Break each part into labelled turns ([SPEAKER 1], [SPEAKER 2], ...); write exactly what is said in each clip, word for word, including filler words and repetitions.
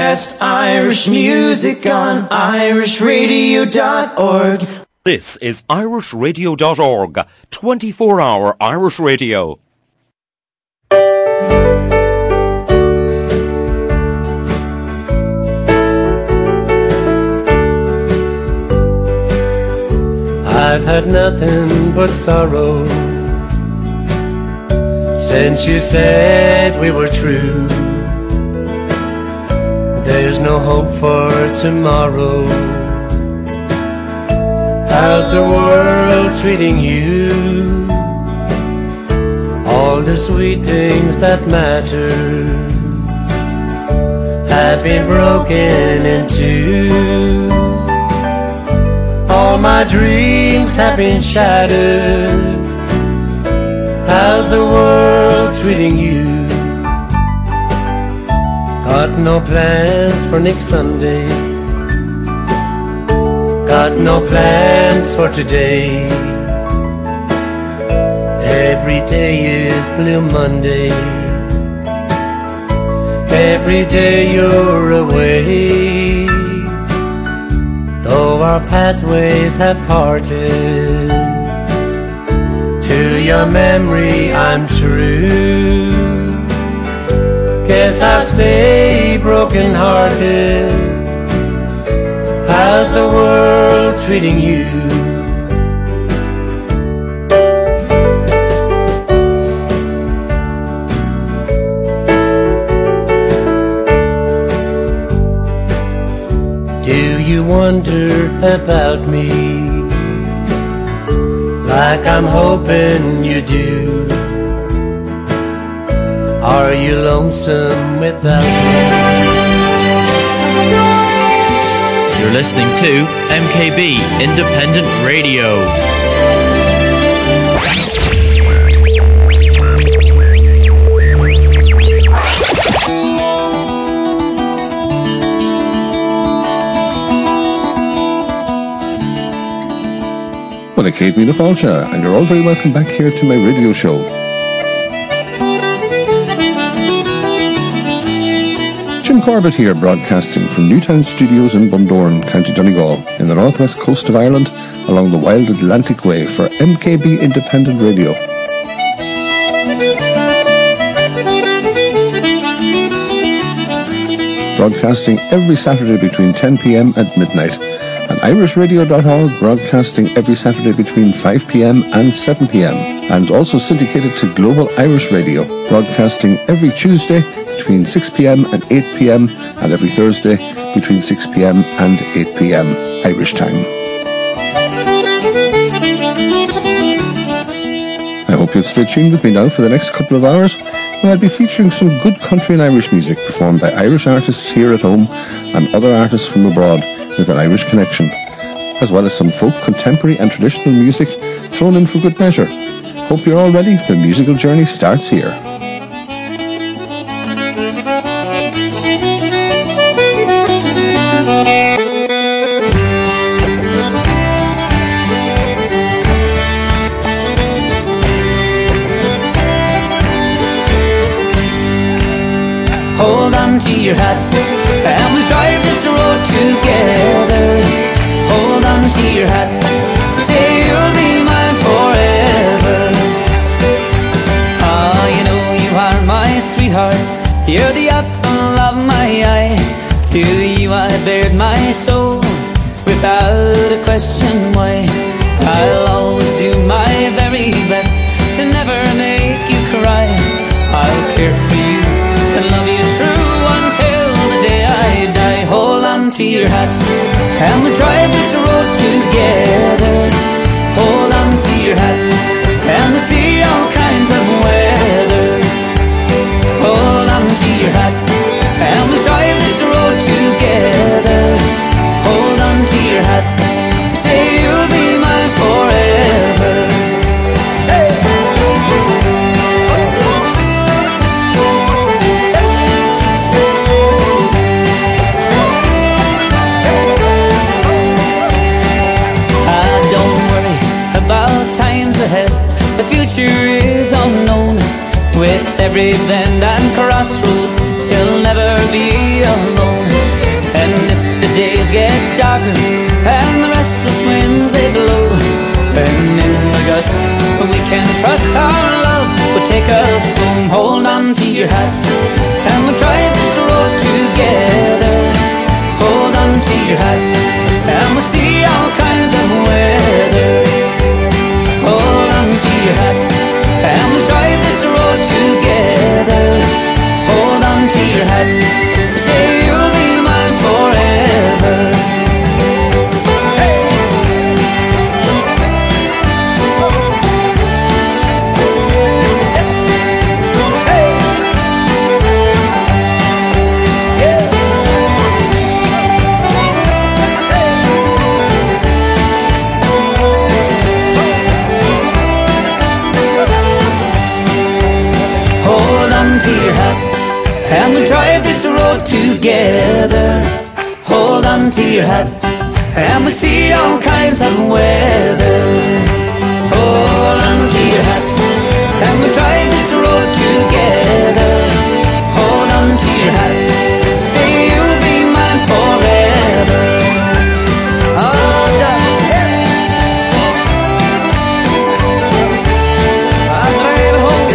[SPEAKER 1] best Irish music on irish radio dot org.
[SPEAKER 2] This is irish radio dot org, twenty-four hour Irish radio.
[SPEAKER 3] I've had nothing but sorrow since you said we were true. There's no hope for tomorrow. How's the world treating you? All the sweet things that matter has been broken in two. All my dreams have been shattered. How's the world treating you? Got no plans for next Sunday. Got no plans for today. Every day is Blue Monday. Every day you're away. Though our pathways have parted, to your memory I'm true. Guess I'll stay broken-hearted. How's the world treating you? Do you wonder about me, like I'm hoping you do? Are you lonesome without me?
[SPEAKER 4] You're listening to M K B Independent Radio.
[SPEAKER 5] Well, it's Kate Mina Falcha, and you're all very welcome back here to my radio show. Jim Corbett here, broadcasting from Newtown Studios in Bundoran, County Donegal, in the northwest coast of Ireland, along the wild Atlantic Way for M K B Independent Radio. Broadcasting every Saturday between ten p.m. and midnight, and irish radio dot org broadcasting every Saturday between five p.m. and seven p.m. and also syndicated to Global Irish Radio, broadcasting every Tuesday between six p.m. and eight p.m. and every Thursday between six p.m. and eight p.m. Irish time. I hope you'll stay tuned with me now for the next couple of hours, when I'll be featuring some good country and Irish music performed by Irish artists here at home and other artists from abroad with an Irish connection, as well as some folk, contemporary and traditional music thrown in for good measure. Hope you're all ready. The musical journey starts here.
[SPEAKER 1] Hold on to your hat and we'll drive this road together. Hold on to your hat, say you'll be mine forever. Ah, you know you are my sweetheart, you're the apple of my eye. To you I bared my soul without a question why. I'll always do my very best to never make you cry. I'll care for you and love you true until the day I die. Hold on to your hat and we'll drive this road together. Hold on to your hat and we'll see all kinds of weather. Hold on to your hat and we'll drive this road together. Hold on to your hat, say you'll be mine forever. Hey! Ahead. The future is unknown. With every bend and crossroads, you'll never be alone. rest, but we can trust our love will take us home. Hold on to your hat, and we'll drive this road together. Hold on to your hat, and we'll see all kinds of weather. Hold on to your hat, and we'll drive this road together. Hold on to your hat, say you'll be mine forever. Hey! Hey! Yeah! Hold on to your hat, and we'll drive this road together. Hold on to your hat, and we'll see all kinds of weather. Hold on to your hat, and we'll drive this road together. Hold on to your hat, say you'll be mine forever. Oh, darling, I'll drive home.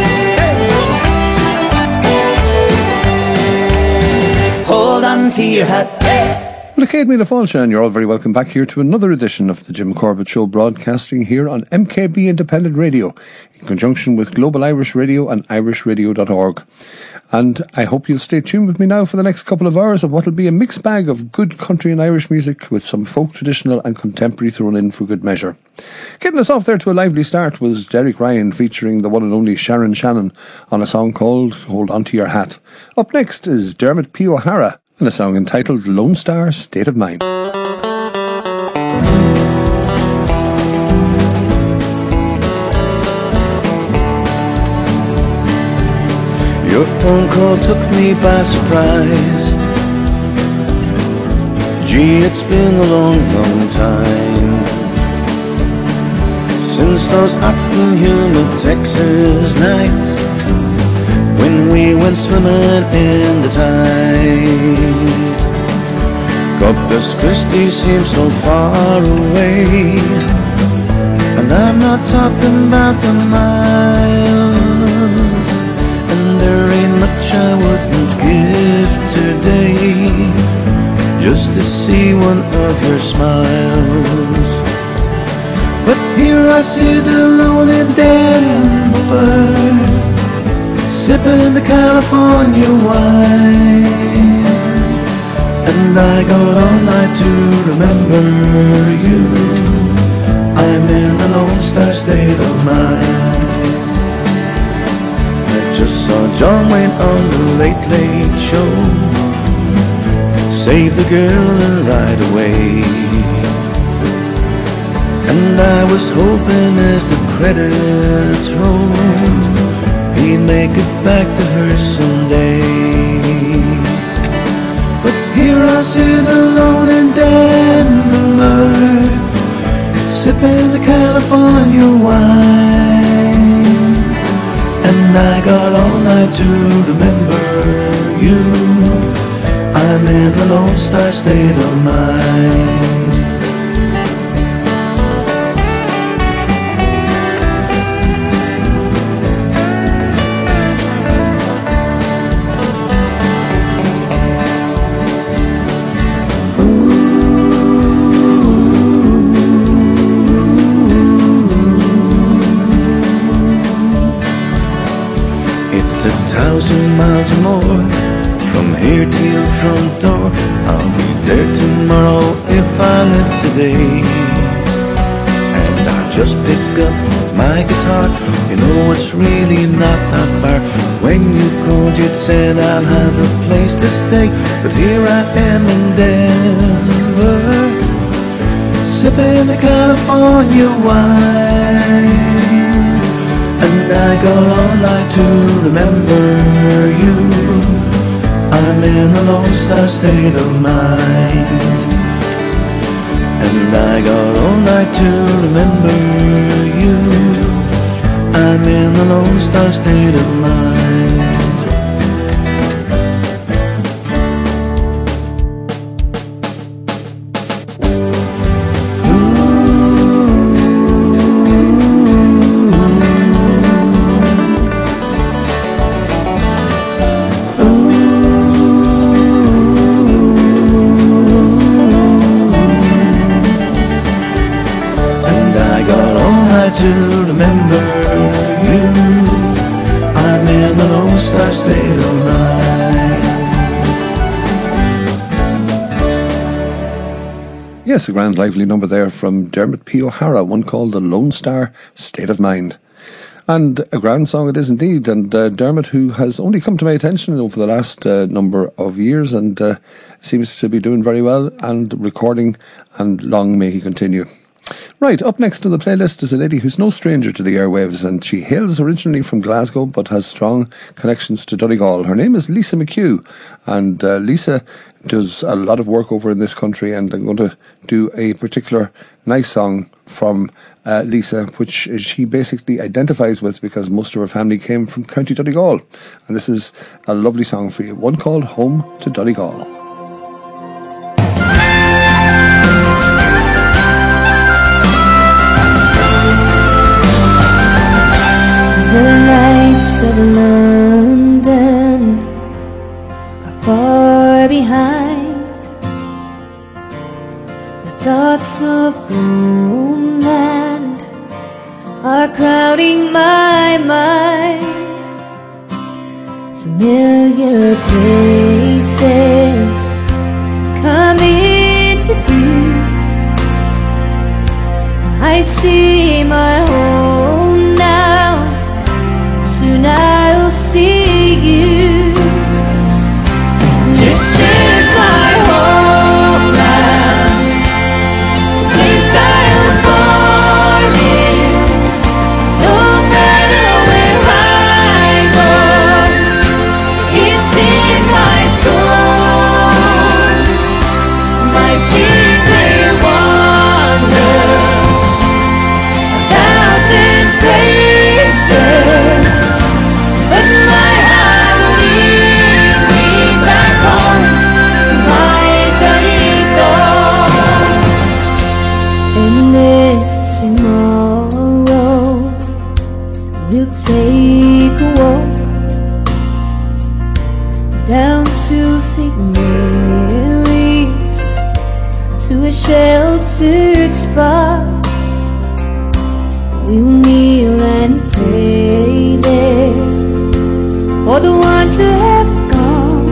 [SPEAKER 1] Hold on to your hat.
[SPEAKER 5] Well, Céad Míle Fáilte, and you're all very welcome back here to another edition of the Jim Corbett Show, broadcasting here on M K B Independent Radio in conjunction with Global Irish Radio and irish radio dot org. And I hope you'll stay tuned with me now for the next couple of hours of what will be a mixed bag of good country and Irish music with some folk, traditional and contemporary thrown in for good measure. Getting us off there to a lively start was Derek Ryan featuring the one and only Sharon Shannon on a song called Hold On To Your Hat. Up next is Dermot P. O'Hara and a song entitled Lone Star State of Mind.
[SPEAKER 6] Your phone call took me by surprise. Gee, it's been a long, long time since those hot and humid Texas nights when we went swimming in the tide. Corpus Christi seems so far away, and I'm not talking about the miles, and there ain't much I wouldn't give today just to see one of your smiles. But here I sit alone in Denver, sipping the California wine, and I got all night to remember you. I'm in the Lone Star State of Mind. I just saw John Wayne on the Late Late Show, save the girl and ride away. And I was hoping as the credits rolled, he'd make it back to her someday. But here I sit alone in Denver, sipping the California wine, and I got all night to remember you. I'm in the Lone Star State of Mind. Thousand miles or more from here to your front door. I'll be there tomorrow if I live today. And I'll just pick up my guitar. You know it's really not that far. When you called you'd said I'll have a place to stay, but here I am in Denver, sipping the California wine. And I got all night to remember you. I'm in the Lone Star State of Mind. And I got all night to remember you. I'm in the Lone Star State of Mind. Ooh.
[SPEAKER 5] Yes, a grand lively number there from Dermot P. O'Hara, one called The Lone Star State of Mind. And a grand song it is indeed, and uh, Dermot, who has only come to my attention over the last uh, number of years and uh, seems to be doing very well and recording, and long may he continue. Right, up next on the playlist is a lady who's no stranger to the airwaves, and she hails originally from Glasgow but has strong connections to Donegal. Her name is Lisa McHugh, and uh, Lisa does a lot of work over in this country, and I'm going to do a particular nice song from uh, Lisa, which she basically identifies with because most of her family came from County Donegal. And this is a lovely song for you, one called Home to Donegal.
[SPEAKER 7] The lights of London are far behind. The thoughts of homeland are crowding my mind. Familiar places come into view. I see my home now. Soon I'll see you. This is my homeland, the place I was born in. No matter where I go, it's in my soul. My feet may wander a thousand places, but my heart will lead me back home to my Donegal. And then tomorrow we'll take a walk down to Saint Mary's, to a sheltered spot. We'll kneel and pray there for the ones who have gone,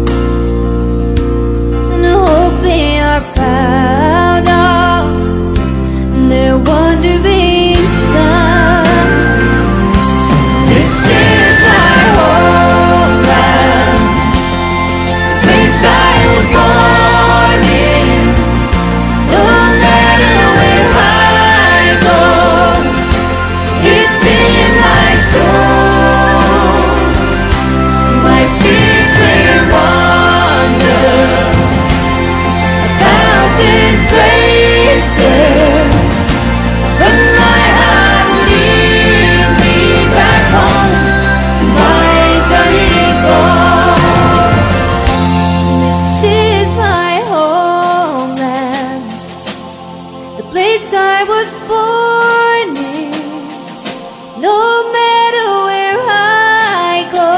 [SPEAKER 7] and I hope they are proud of their wandering son. This is my homeland, the place I was born in. No matter where I go, it's in my soul. My feet may wander a thousand places, but my heart will lead me back home to my Donegal. This is my homeland, the place I was born in. No matter where I go,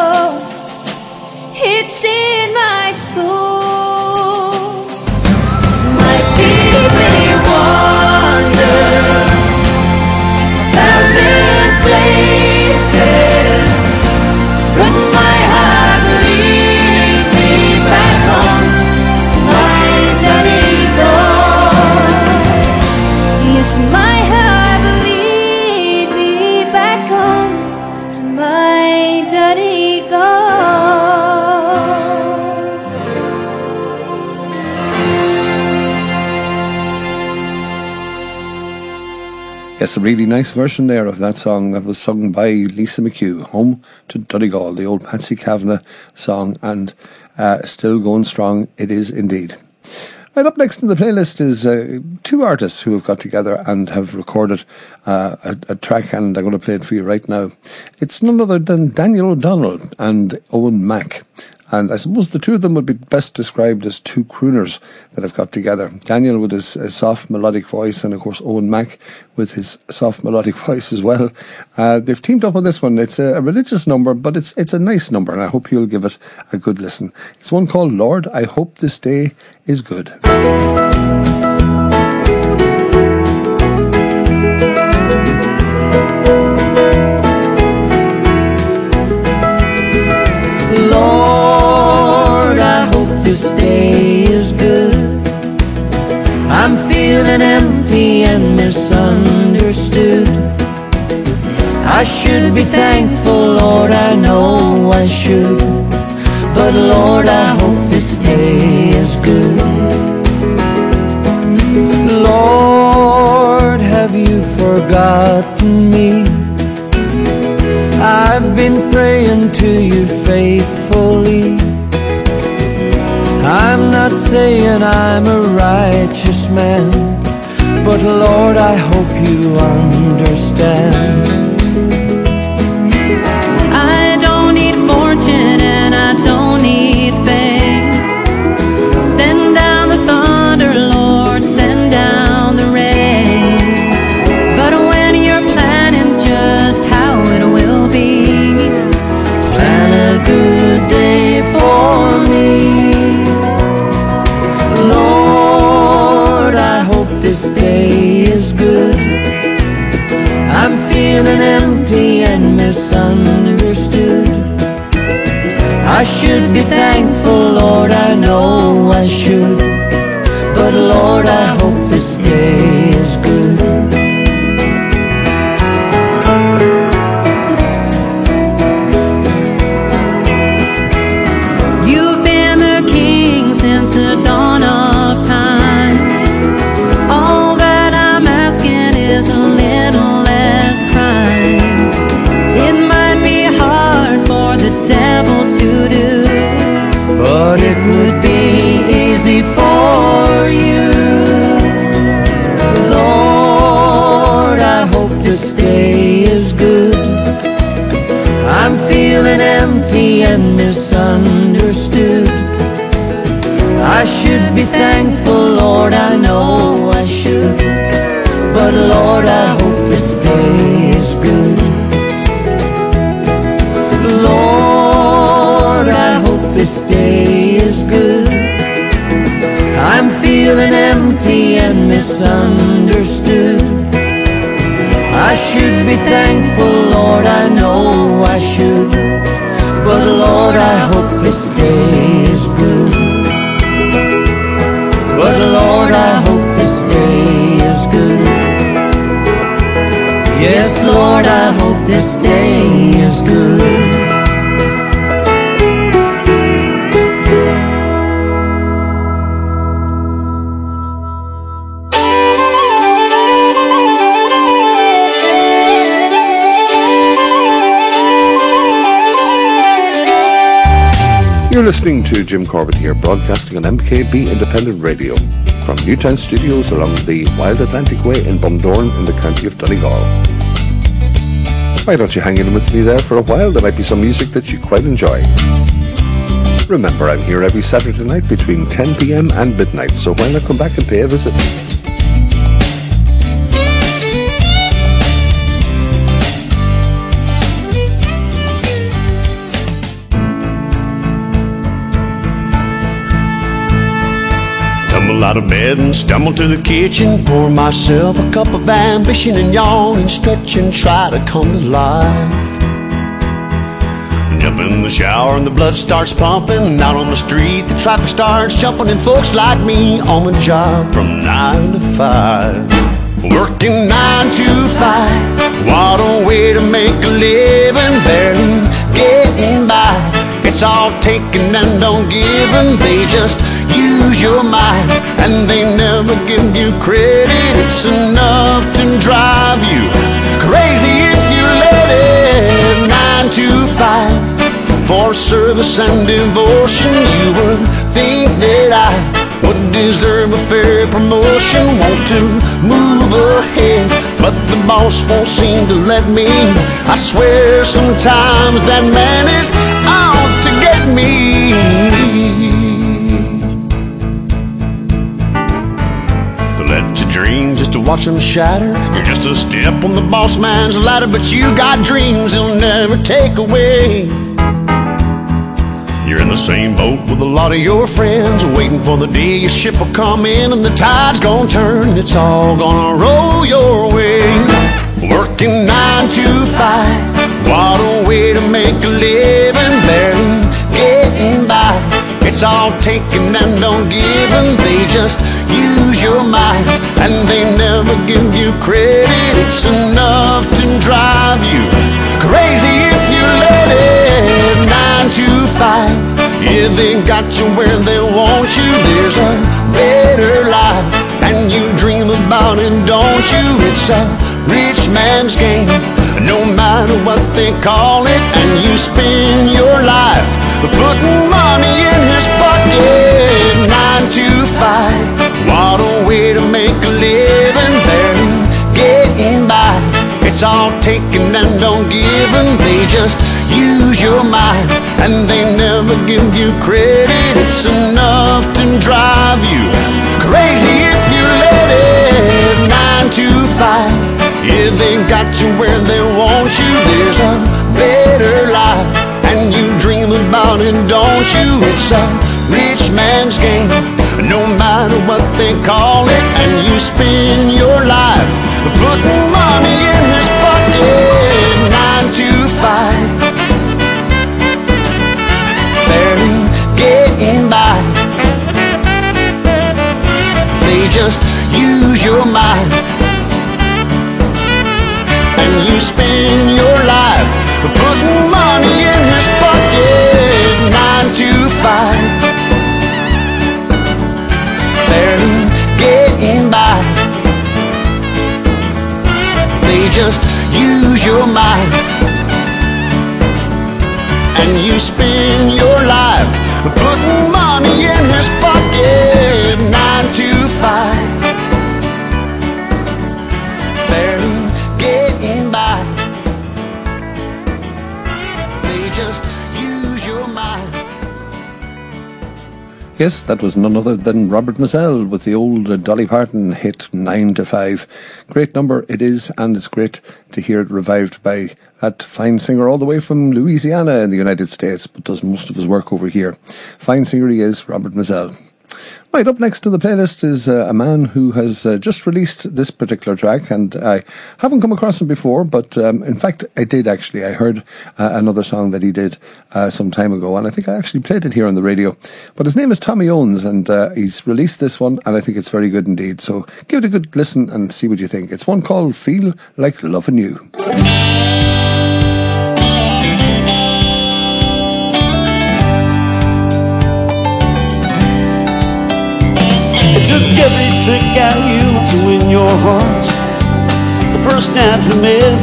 [SPEAKER 7] it's in my soul. My feet may wander a thousand places, but my heart will lead me back home to my Donegal. Yes, my heart will lead me back home to my Donegal.
[SPEAKER 5] Yes, a really nice version there of that song that was sung by Lisa McHugh, Home to Donegal, the old Patsy Kavanagh song, and uh, still going strong it is indeed. Right, up next in the playlist is uh, two artists who have got together and have recorded uh, a, a track, and I'm going to play it for you right now. It's none other than Daniel O'Donnell and Owen Mack. And I suppose the two of them would be best described as two crooners that have got together. Daniel with his, his soft melodic voice, and of course Owen Mack with his soft melodic voice as well. Uh, they've teamed up on this one. It's a, a religious number, but it's it's a nice number, and I hope you'll give it a good listen. It's one called Lord, I Hope This Day Is Good.
[SPEAKER 3] Lord, I hope this day is good. I'm feeling
[SPEAKER 6] feeling empty and misunderstood. I should be thankful, Lord, I know I should. But Lord, I hope this day is good. Lord, have you forgotten me? I've been praying to you faithfully. I'm not saying I'm a righteous man, but Lord, I hope you understand.
[SPEAKER 1] I don't need fortune and I don't need fame. Send down the thunder, Lord, send down the rain. But when you're planning just how it will be,
[SPEAKER 6] plan a good day for me. Lord, I hope this day is good. I'm feeling empty and misunderstood. I should be thankful, Lord, I know I should. But Lord, I hope this day is good.
[SPEAKER 1] you've been the king since the dawn of time. All that I'm asking is a little less crime. It might be hard for the devil to do,
[SPEAKER 6] but it would be easy for you. Lord, I hope this day is good. I'm feeling empty and misunderstood. I should be thankful, Lord, I know I should. But Lord, I hope this day is good. Lord, I hope this day is good. I'm feeling empty and misunderstood. I should be thankful, Lord, I know I should. But Lord, I hope this day is good. But Lord, I hope this day is good. Yes, Lord, I hope this day is good.
[SPEAKER 5] You're listening to Jim Corbett here, broadcasting on M K B Independent Radio from Newtown Studios along the Wild Atlantic Way in Bundoran in the county of Donegal. Why don't you hang in with me there for a while? There might be some music that you quite enjoy. Remember, I'm here every Saturday night between ten p.m. and midnight, so why not come back and pay a visit?
[SPEAKER 8] Tumble out of bed and stumble to the kitchen, pour myself a cup of ambition and yawn and stretch and try to come to life. Jump in the shower and the blood starts pumping. Out on the street the traffic starts jumping, and folks like me on the job from nine to five. Working nine to five, what a way to make a living, barely getting by. It's all taken and don't give, and they just use your mind, and they never give you credit. It's enough to drive you crazy if you let it. Nine to five for service and devotion. You would think that I would deserve a fair promotion. Want to move ahead, but the boss won't seem to let me. I swear sometimes that man is out to get me. Let your dreams just to watch them shatter. You're just a step on the boss man's ladder, but you got dreams he'll never take away. You're in the same boat with a lot of your friends, waiting for the day your ship will come in and the tide's gonna turn. It's all gonna roll your way. Working nine to five, what a way to make a living, barely getting by. It's all taken and don't give, and they just use use your mind, and they never give you credit. It's enough to drive you crazy if you let it. Nine to five, yeah, they got you where they want you. There's a better life, and you dream about it, don't you? It's a rich man's game, no matter what they call it. And you spend your life putting money in his pocket. Nine to five, what a way to make a living. Barely getting by, it's all taken and don't give. And they just use your mind, and they never give you credit. It's enough to drive you crazy if you let it. Nine to five, yeah, they got you where they want you. There's a better life, and you dream about it, don't you? It's a rich man's game, no matter what they call it. And you spend your life putting money in his pocket. Nine to five, barely getting by. They just use your mind, and you spend your life putting money in his pocket. Nine to five, barely getting by. They just use your mind, and you spend your life putting money in his pocket. Nine to five, barely getting by. They just use your mind.
[SPEAKER 5] Yes, that was none other than Robert Mizell with the old uh, Dolly Parton hit Nine to Five. Great number it is, and it's great to hear it revived by that fine singer all the way from Louisiana in the United States, but does most of his work over here. Fine singer he is, Robert Mizell. Right, up next to the playlist is uh, a man who has uh, just released this particular track, and I haven't come across him before, but um, in fact I did actually. I heard uh, another song that he did uh, some time ago, and I think I actually played it here on the radio. But his name is Tommy Owens, and uh, he's released this one, and I think it's very good indeed. So give it a good listen and see what you think. It's one called Feel Like Loving You.
[SPEAKER 9] It took every trick out of you to win your heart the first night we met,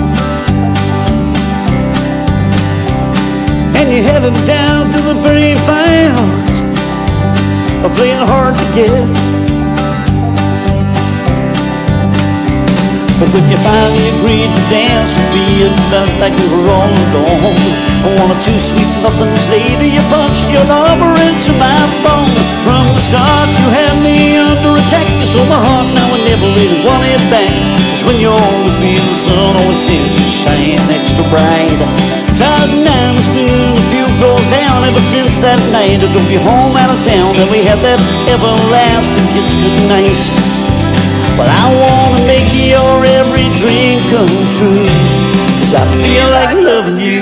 [SPEAKER 9] and you held him down to the very fine art of playing hard to get. But when you finally agreed to dance with me, it felt like we were all alone. I wanted two sweet nothings later, you punched your number into my phone. From the start you had me under attack, you stole my heart, now I never really want it back. Cause when you're with me, the sun always seems to shine extra bright. Cloud nine has been a few floors down ever since that night. I drove you home out of town, and we had that everlasting kiss goodnight. But I wanna make your every dream come true, cause I feel like loving you.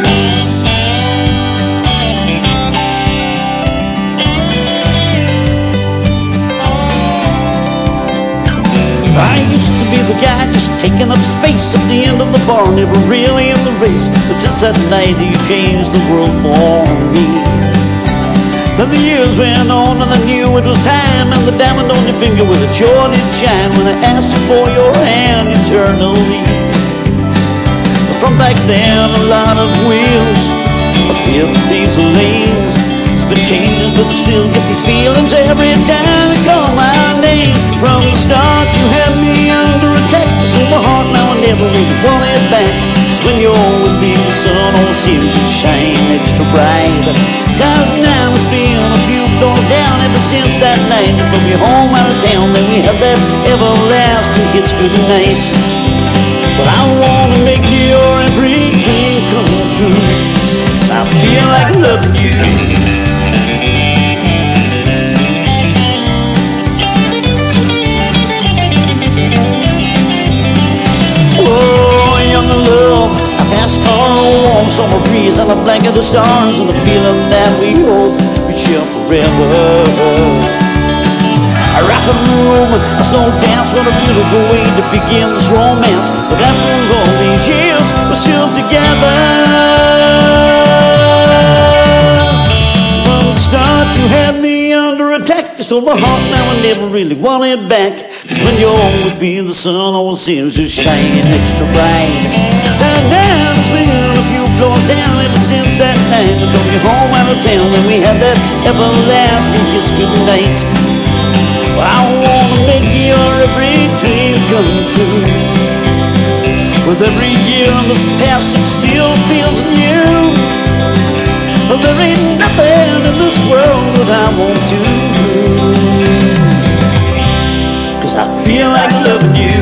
[SPEAKER 9] I used to be the guy just taking up space at the end of the bar, never really in the race. But since that night you changed the world for me. Then the years went on and I knew it was time, and the diamond on your finger with a sure did shine when I asked you for your hand eternally. But from back then a lot of wheels have filled these lanes. It's been changes but I still get these feelings every time you call my name. From the start you had me under attack, you stole my heart, now I never really want it back. Cause when you're with me the sun always seems to shine extra bright. Cloud nine has been a few floors down ever since that night. But we home out of town, then we had that everlasting kiss goodnight. But I wanna make your every dream come true, cause I feel like loving you. Oh, young love, a fast car, a warm summer breeze, and a blanket of stars, and the feeling that we hope we'd share forever. I rock and roll, a slow dance, what a beautiful way to begin this romance. But after all these years, we're still together. From the start, you had me under attack. You stole my heart, now I never really want it back. Cause when you're with me, the sun always seems to shine extra bright. And dance me a few floors down ever since that night. I took you home out of town and we had that everlasting kiss goodnight. I wanna make your every dream come true. With every year on this past it still feels new. But there ain't nothing in this world that I won't do. Cause I feel like loving you.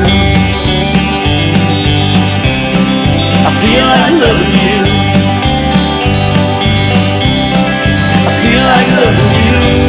[SPEAKER 9] I feel like loving you. I feel like loving you.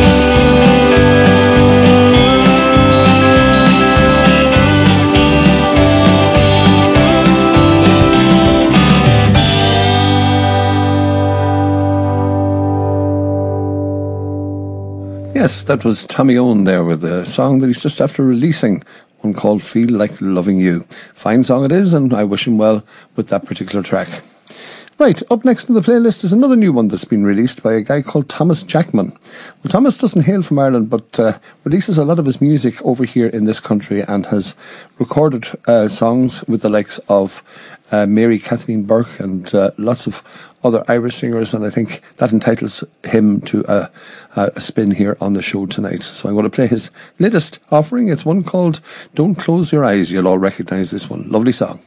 [SPEAKER 5] Yes, that was Tommy Owen there with a song that he's just after releasing, one called Feel Like Loving You. Fine song it is, and I wish him well with that particular track. Right, up next in the playlist is another new one that's been released by a guy called Thomas Jackman. Well, Thomas doesn't hail from Ireland, but uh, releases a lot of his music over here in this country and has recorded uh, songs with the likes of uh, Mary Kathleen Burke and uh, lots of other Irish singers, and I think that entitles him to a, a spin here on the show tonight. So I'm going to play his latest offering. It's one called Don't Close Your Eyes. You'll all recognise this one. Lovely song.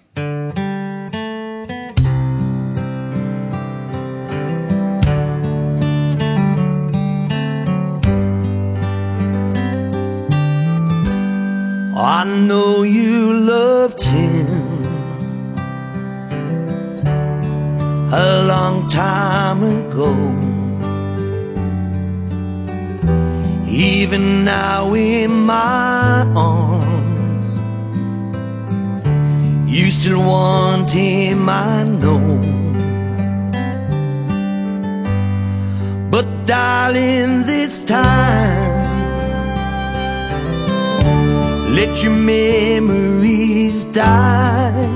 [SPEAKER 6] I know you loved him a long time ago. Even now in my arms, you still want him, I know. But darling, this time let your memories die.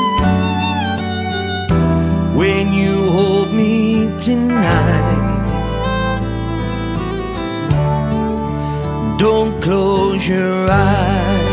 [SPEAKER 6] When you hold me tonight, don't close your eyes.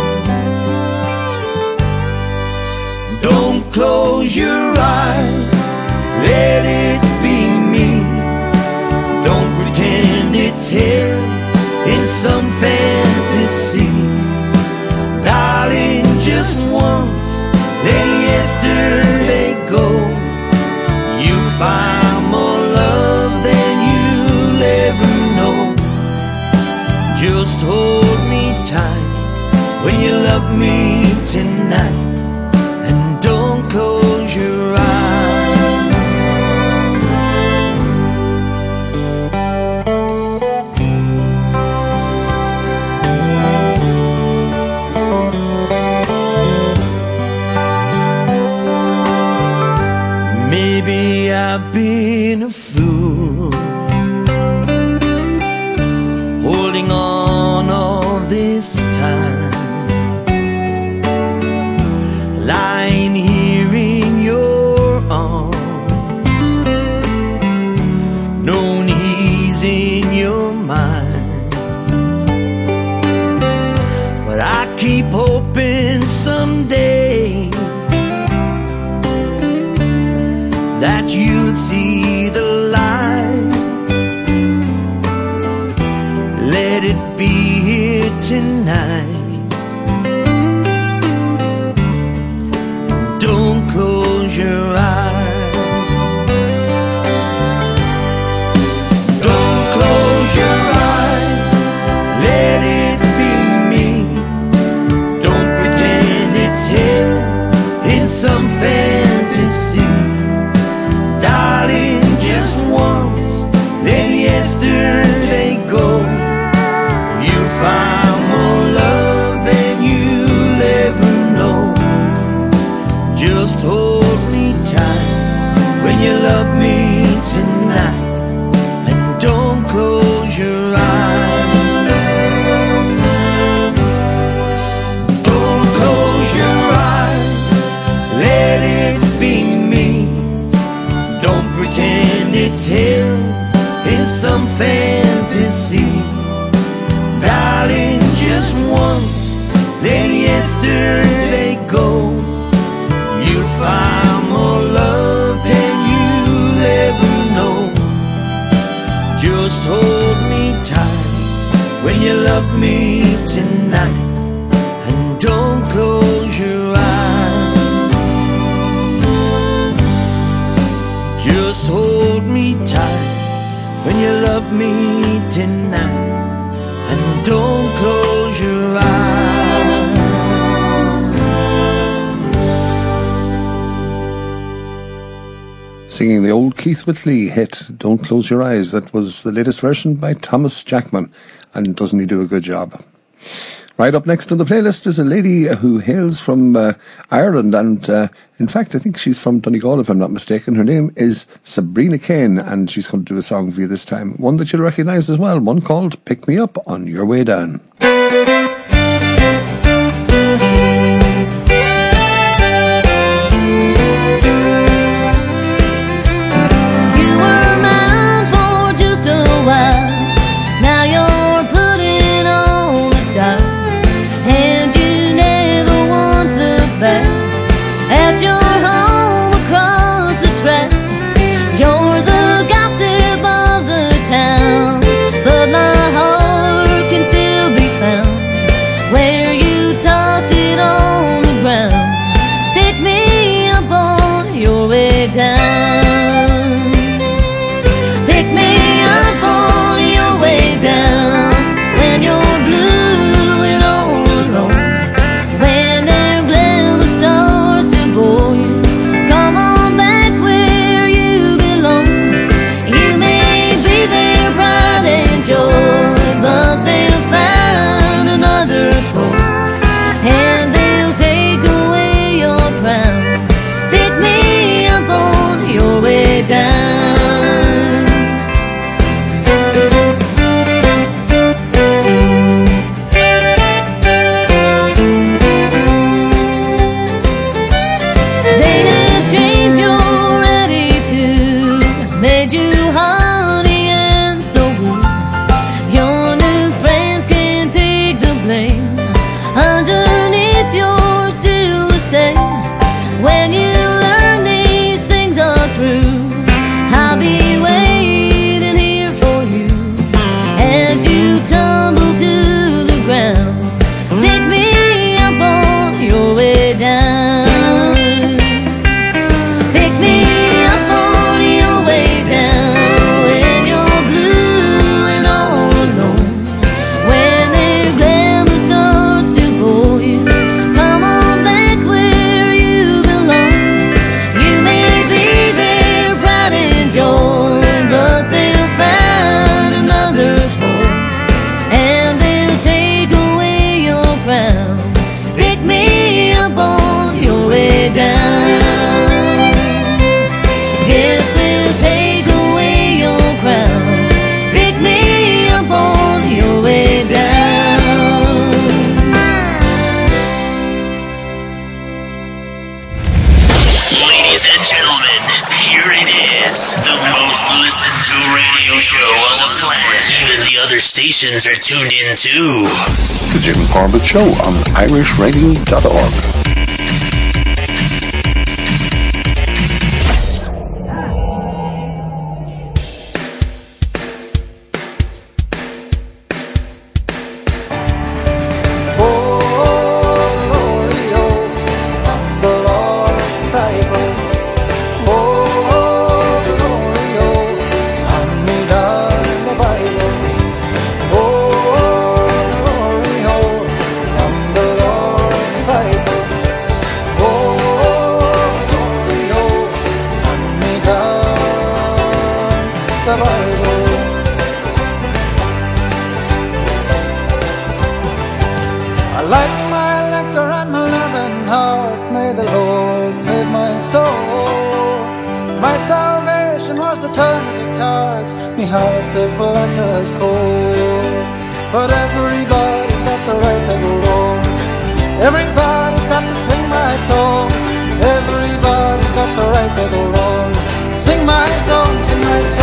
[SPEAKER 6] Don't close your eyes, let it be me. Don't pretend it's him in some fantasy. Darling, just once, let yesterday go. You'll find more love than you'll ever know. Just hold me tight when you love me tonight, and don't close your eyes. Maybe I've been a fool, holding on all this time, lying here in your arms, knowing he's in your mind. But I keep hoping someday that you'll see the light. Let it be here tonight. Don't close your eyes. Don't close your eyes, let it be me. Don't pretend it's him in some fantasy. Darling, just once, let yesterday go. You'll find more love
[SPEAKER 10] it's held in some fantasy. Darling, just once, let yesterday go. You'll find more love than you'll ever know. Just hold me tight when you love me tonight, and don't close your eyes. Just hold me tight when you love me tonight, and don't close your eyes.
[SPEAKER 5] Singing the old Keith Whitley hit, Don't Close Your Eyes. That was the latest version by Thomas Jackman, and doesn't he do a good job? Right up next on the playlist is a lady who hails from uh, Ireland, and uh, in fact I think she's from Donegal if I'm not mistaken. Her name is Sabrina Kane, and she's going to do a song for you this time, one that you'll recognise as well, one called Pick Me Up on Your Way Down.
[SPEAKER 7] At your home across the track, you're the gossip of the town, but my heart can still be found where you tossed it on the ground. Pick me up on your way down. Pick me up on your way down when you're blue and all alone. When there glimmer stars to bore you, come on back where you belong. You may be their pride and joy, but they'll find another toy, and they'll take away your crown. Pick me up on your way down. They have changed your attitude, made you honey and so good. Your new friends can take the blame. Underneath you're still the same. When you learn these things are true, I'll be waiting here for you as you tumble to the ground. Pick me up on your way down. Pick me up on your way down when you're blue and all alone. When the glamour starts to bore you, come on back where you belong. You may be their pride and joy, but they'll find another toy, and they'll take away your crown. Pick me up on your way down. Yes, they'll take away your crown. Pick me up on your way down.
[SPEAKER 11] Ladies and gentlemen, here it is, the most listened to radio show on the planet. Even the other stations are tuned in too.
[SPEAKER 5] The Jim Corbett Show on irish radio dot org.
[SPEAKER 12] I like my liquor and my loving heart. May the Lord save my soul. My salvation was eternity cards. Me heart's as blunt as cold. But everybody's got the right to go wrong. Everybody's got to sing my song. Everybody's got the right to go wrong. Sing my song, sing my song.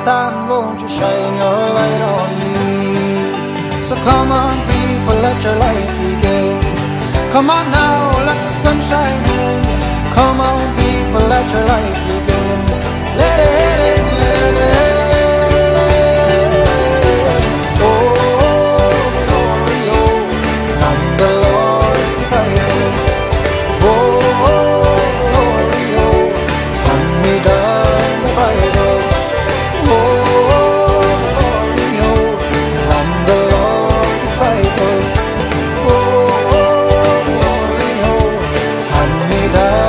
[SPEAKER 12] sun, won't you shine your light on me? So come on people, let your light begin. Come on now, let the sun shine in. Come on people, let your light begin. Let it in, let it in. Oh, glory, oh, I'm the Lord's disciple. Oh, glory, oh, hand me down the Bible. Oh, glory, oh, I'm the Lord's disciple. Oh, glory, oh, hand me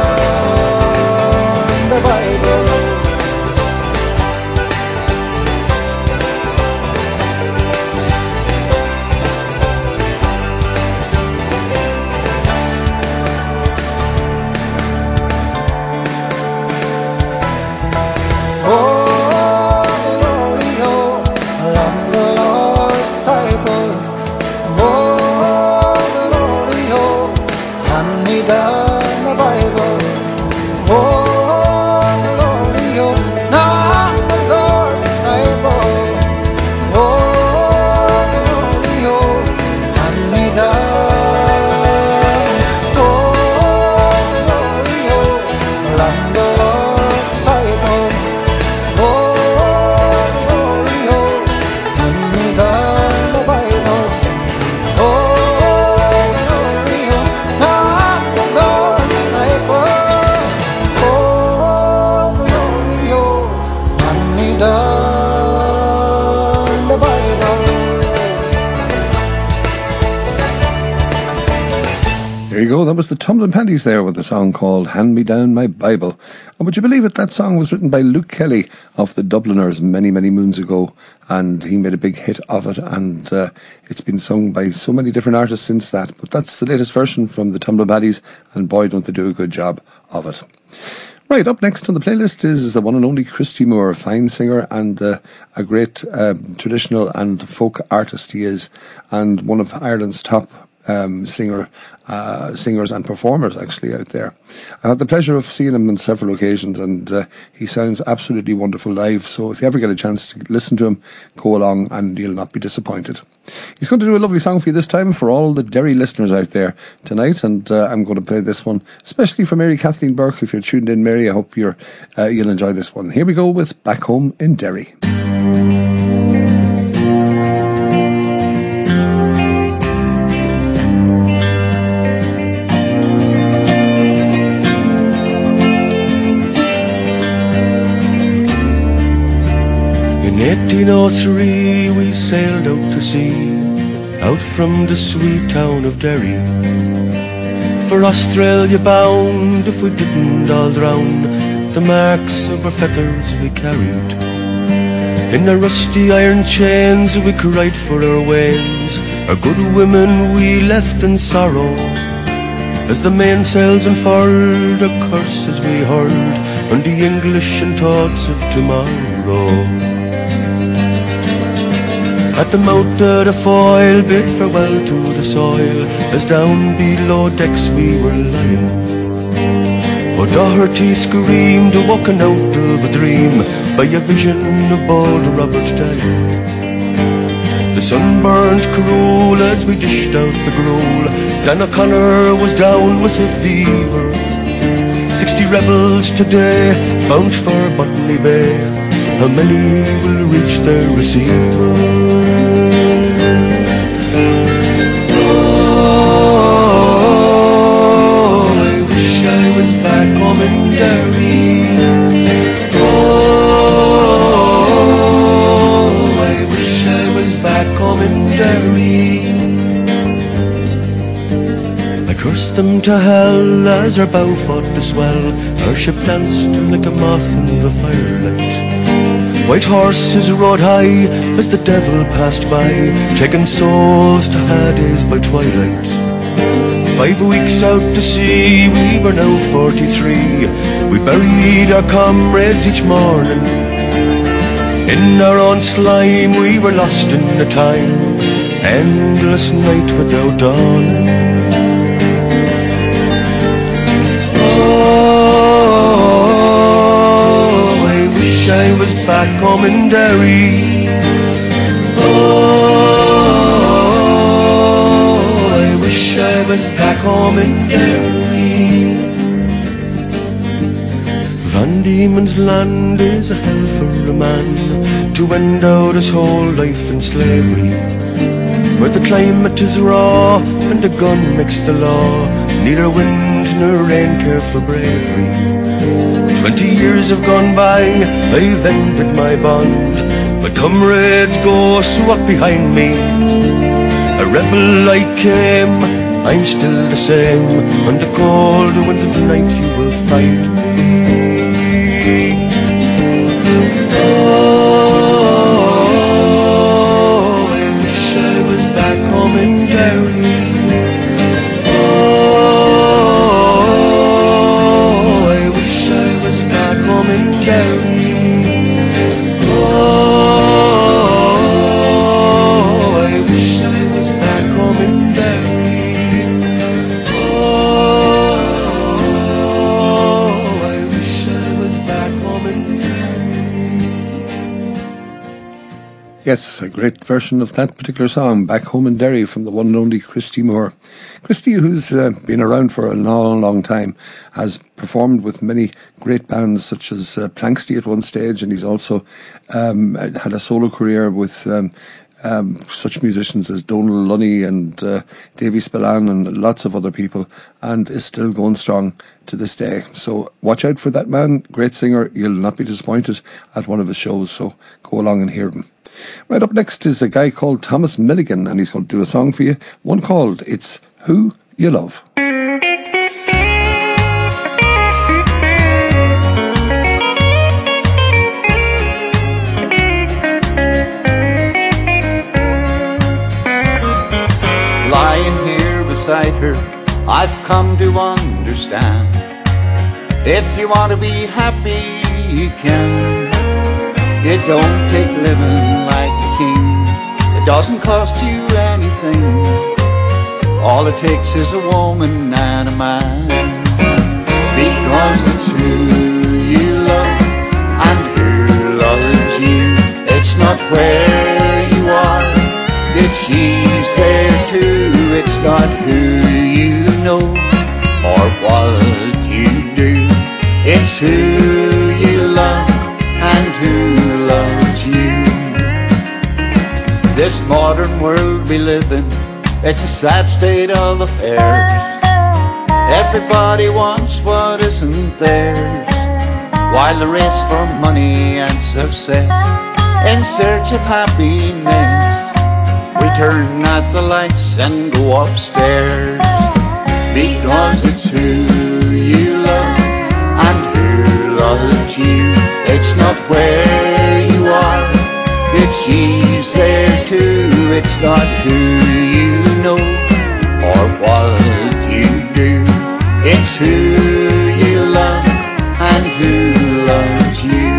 [SPEAKER 12] down the Bible.
[SPEAKER 5] There you go, that was the Tumbling Panties there with a song called Hand Me Down My Bible. And would you believe it, that song was written by Luke Kelly of the Dubliners many, many moons ago, and he made a big hit of it, and uh, it's been sung by so many different artists since that. But that's the latest version from the Tumbling Panties, and boy, don't they do a good job of it. Right, up next on the playlist is the one and only Christy Moore, a fine singer and uh, a great uh, traditional and folk artist he is, and one of Ireland's top um, singer uh, singers and performers actually out there. I had the pleasure of seeing him on several occasions, and uh, he sounds absolutely wonderful live, so if you ever get a chance to listen to him, go along and you'll not be disappointed. He's going to do a lovely song for you this time for all the Derry listeners out there tonight, and uh, I'm going to play this one especially for Mary Kathleen Burke. If you're tuned in, Mary, I hope you're uh, you'll enjoy this one. Here we go with Back Home in Derry.
[SPEAKER 3] In eighteen oh three we sailed out to sea, out from the sweet town of Derry, for Australia bound. If we didn't all drown, the marks of our feathers we carried. In our rusty iron chains we cried for our wains, our good women we left in sorrow, as the mainsails unfurled, a curse as we heard on the English and thoughts of tomorrow. At the mouth of the foil bid farewell to the soil, as down below decks we were lying. O'Doherty screamed, walking out of a dream, by a vision of bold Robert dying. The sun burned cruel as we dished out the gruel. Dan O'Connor was down with a fever. Sixty rebels today bound for Botany Bay. How many will reach their receiver? Back home in Derry. Oh, I wish I was back home in Derry. I cursed them to hell as our bow fought to swell. Our ship danced like a moth in the firelight. White horses rode high as the devil passed by, taking souls to Hades by twilight. Five weeks out to sea, we were now forty-three. We buried our comrades each morning. In our own slime we were lost in a time, endless night without dawn. Oh, I wish I I was back home in Derry. Oh, I wish I was back home in Derry. Van Diemen's Land is a hell for a man to end out his whole life in slavery, where the climate is raw and the gun makes the law. Neither wind nor rain care for bravery. Twenty years have gone by, I've ended my bond. My comrades go so up behind me. A rebel I came, I'm still the same. On the cold winds of the night you will find me. Oh, I wish I was back home in Derry. Oh, I wish I was back home in Derry. Oh, I wish I was back home in Derry. Oh, I wish I was back home in Derry.
[SPEAKER 5] Yes, a great version of that particular song, Back Home in Derry, from the one and only Christy Moore. Christy, who's uh, been around for a long, long time, has performed with many great bands such as uh, Planksty at one stage, and he's also um, had a solo career with um, um, such musicians as Donal Lunny and uh, Davy Spillane and lots of other people, and is still going strong to this day. So watch out for that man, great singer. You'll not be disappointed at one of his shows, so go along and hear him. Right up next is a guy called Thomas Milligan, and he's going to do a song for you, one called It's Who You Love.
[SPEAKER 13] Lying here beside her, I've come to understand, if you want to be happy, you can. It don't take living like a king. It doesn't cost you anything. All it takes is a woman and a man. Because it's who you love and who loves you. It's not where you are, if she's there too. It's not who you know or what you do. It's who you love and who loves you. This modern world we live in, it's a sad state of affairs. Everybody wants what isn't theirs, while the race for money and success, in search of happiness, we turn out the lights and go upstairs. Because it's who you love and who loves you. It's not where you are, if she's there too. It's not who you know or what you do. It's who you love and who loves you.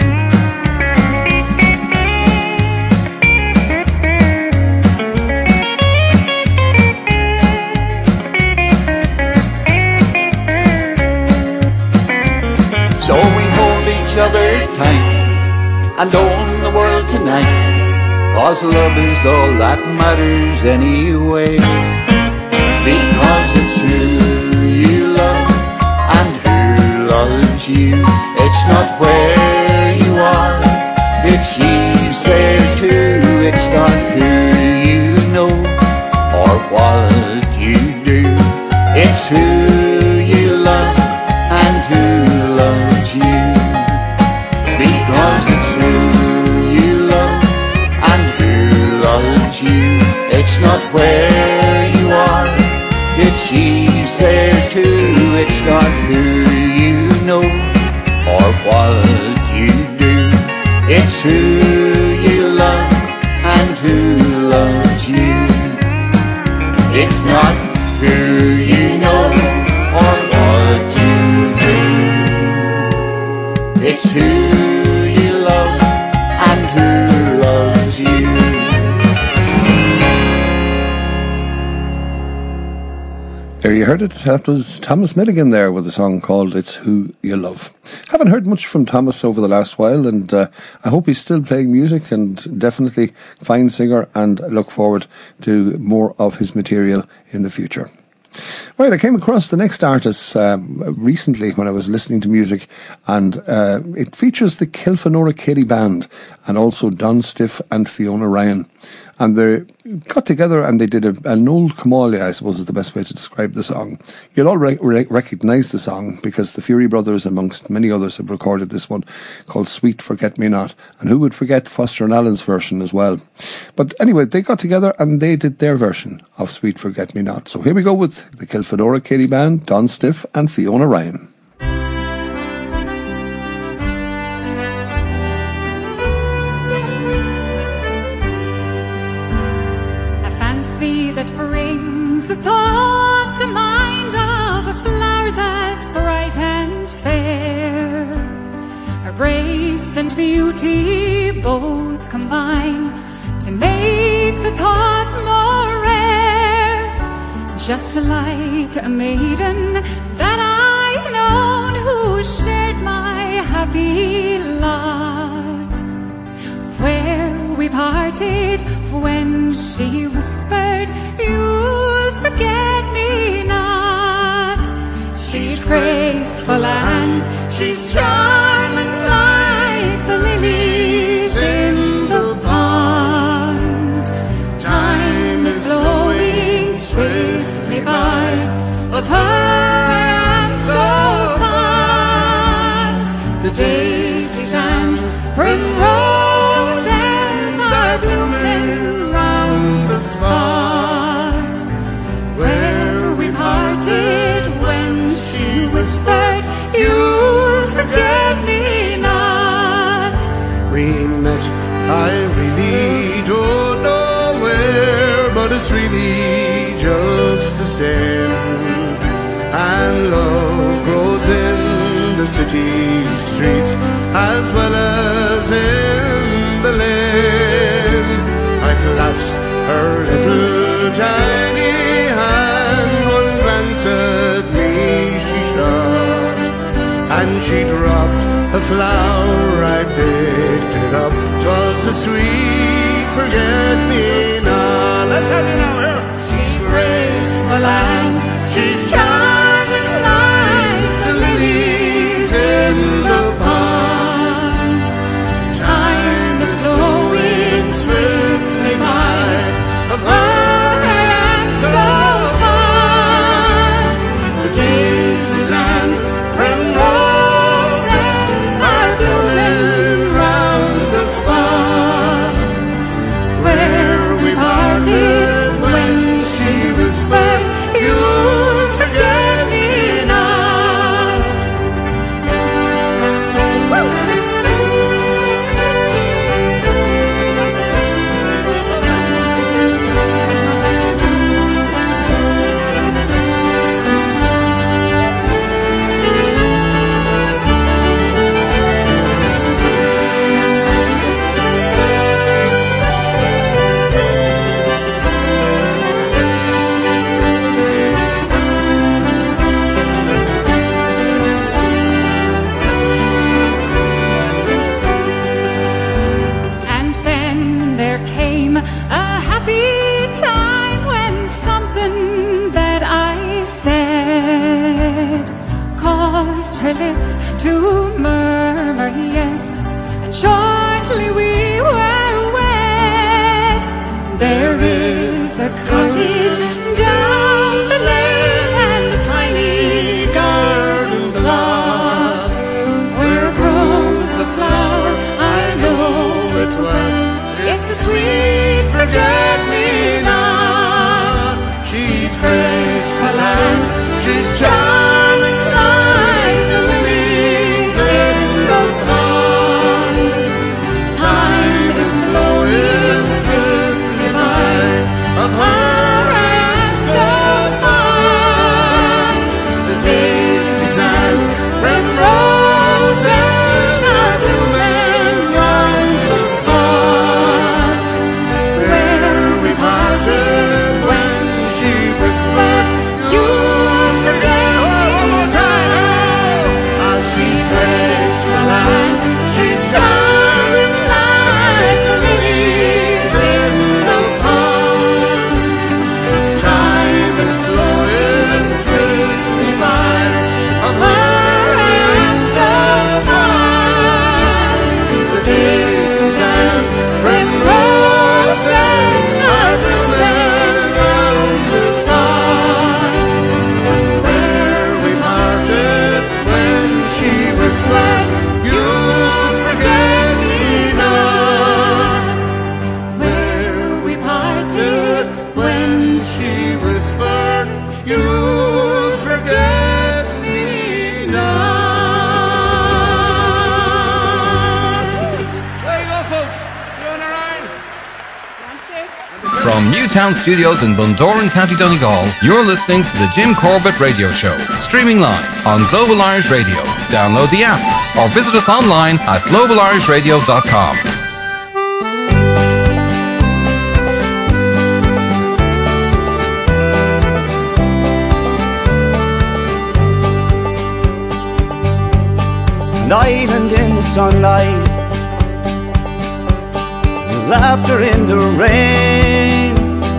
[SPEAKER 13] So we hold each other tight and own the world tonight, 'cause love is all that matters anyway. Because it's who you love and who loves you. It's not where you are, if she's there too. It's not who you know or what you do. It's who you love and who loves you. Because it's who you love and who loves you. It's not where you are, if she's there too. It's not who you know or what you do. It's who you love and who loves you. It's not who you know or what you do. It's who you love and who loves you.
[SPEAKER 5] There you heard it. That was Thomas Milligan there with a song called It's Who You Love. Haven't heard much from Thomas over the last while, and uh, I hope he's still playing music, and definitely fine singer, and look forward to more of his material in the future. Right, I came across the next artist uh, recently when I was listening to music, and uh, it features the Kilfenora Katie Band and also Don Stiff and Fiona Ryan. And they got together and they did a, an old Comáile, I suppose is the best way to describe the song. You'll all re- re- recognise the song because the Fury Brothers, amongst many others, have recorded this one called Sweet Forget Me Not. And who would forget Foster and Allen's version as well? But anyway, they got together and they did their version of Sweet Forget Me Not. So here we go with the Kilfenora Katie Band, Don Stiff and Fiona Ryan.
[SPEAKER 14] That brings a thought to mind of a flower that's bright and fair. Her grace and beauty both combine to make the thought more rare. Just like a maiden that I've known who shared my happy lot. Where we parted when she whispered, "You'll forget me not." She's graceful and she's charming like the lilies in the pond. Time is flowing swiftly by, of her I am so fond. The daisies and primroses are blooming round the spot where we parted when she whispered, "You'll forget me not."
[SPEAKER 3] We met, I really don't know where, but it's really just the same. And love grows in the city streets as well as in the lane. I clasped her little tiny hand, one glance at me she shot, and she dropped a flower, I picked it up. 'Twas a sweet forget-me-not. Let's have you now here.
[SPEAKER 14] She's graceful and she's charming like the lilies in the pond. Time is flowing swiftly by, of her I am so fond. The daisies and primroses are blooming round the spot where we parted when she whispered, "You'll forget me not." Woo! And then there came a happy time when something that I said caused her lips to murmur yes, and shortly we were wed. There is a cottage down the lane and a tiny garden plot where grows a flower, I know it well. It's a sweet forget-me-not. She's graceful and she's charming like the lilies in the pond. Time is flowing swiftly by, of her I am so fond. The daisies and primroses are blooming round the spot where we
[SPEAKER 15] from Newtown Studios in Bundoran, County Donegal, you're listening to the Jim Corbett Radio Show, streaming live on Global Irish Radio. Download the app or visit us online at global irish radio dot com.
[SPEAKER 10] An island in the sunlight, laughter in the rain,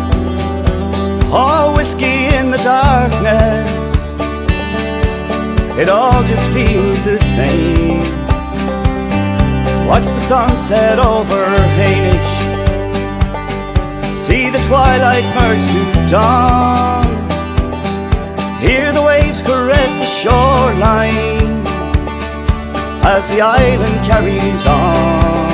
[SPEAKER 10] or whiskey in the darkness, it all just feels the same. Watch the sunset over Hainish, see the twilight merge to dawn, hear the waves caress the shoreline as the island carries on.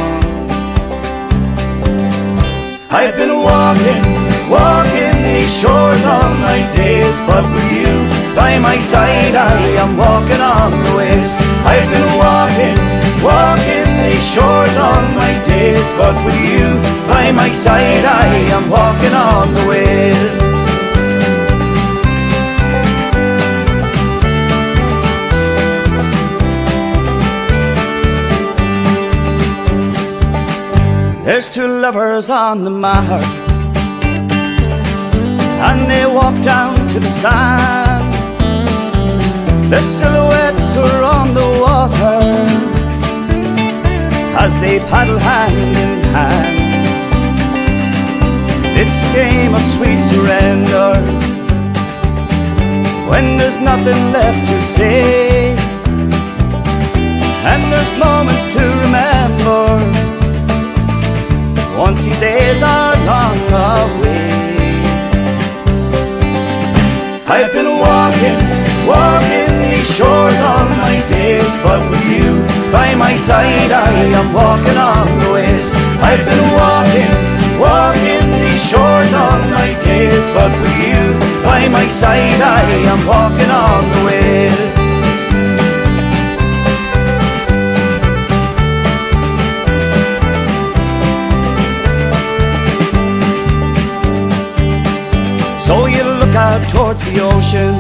[SPEAKER 10] I've been walking, walking these shores all my days, but with you by my side I am walking on the waves. I've been walking, walking these shores all my days, but with you by my side I am walking on the waves. There's two lovers on the Maher, and they walk down to the sand. Their silhouettes are on the water as they paddle hand in hand. It's a game of sweet surrender when there's nothing left to say, and there's moments to remember once these days are long away. I've been walking, walking these shores all my days, but with you by my side I am walking on the waves. I've been walking, walking these shores all my days, but with you by my side I am walking on the waves. So you look out towards the ocean,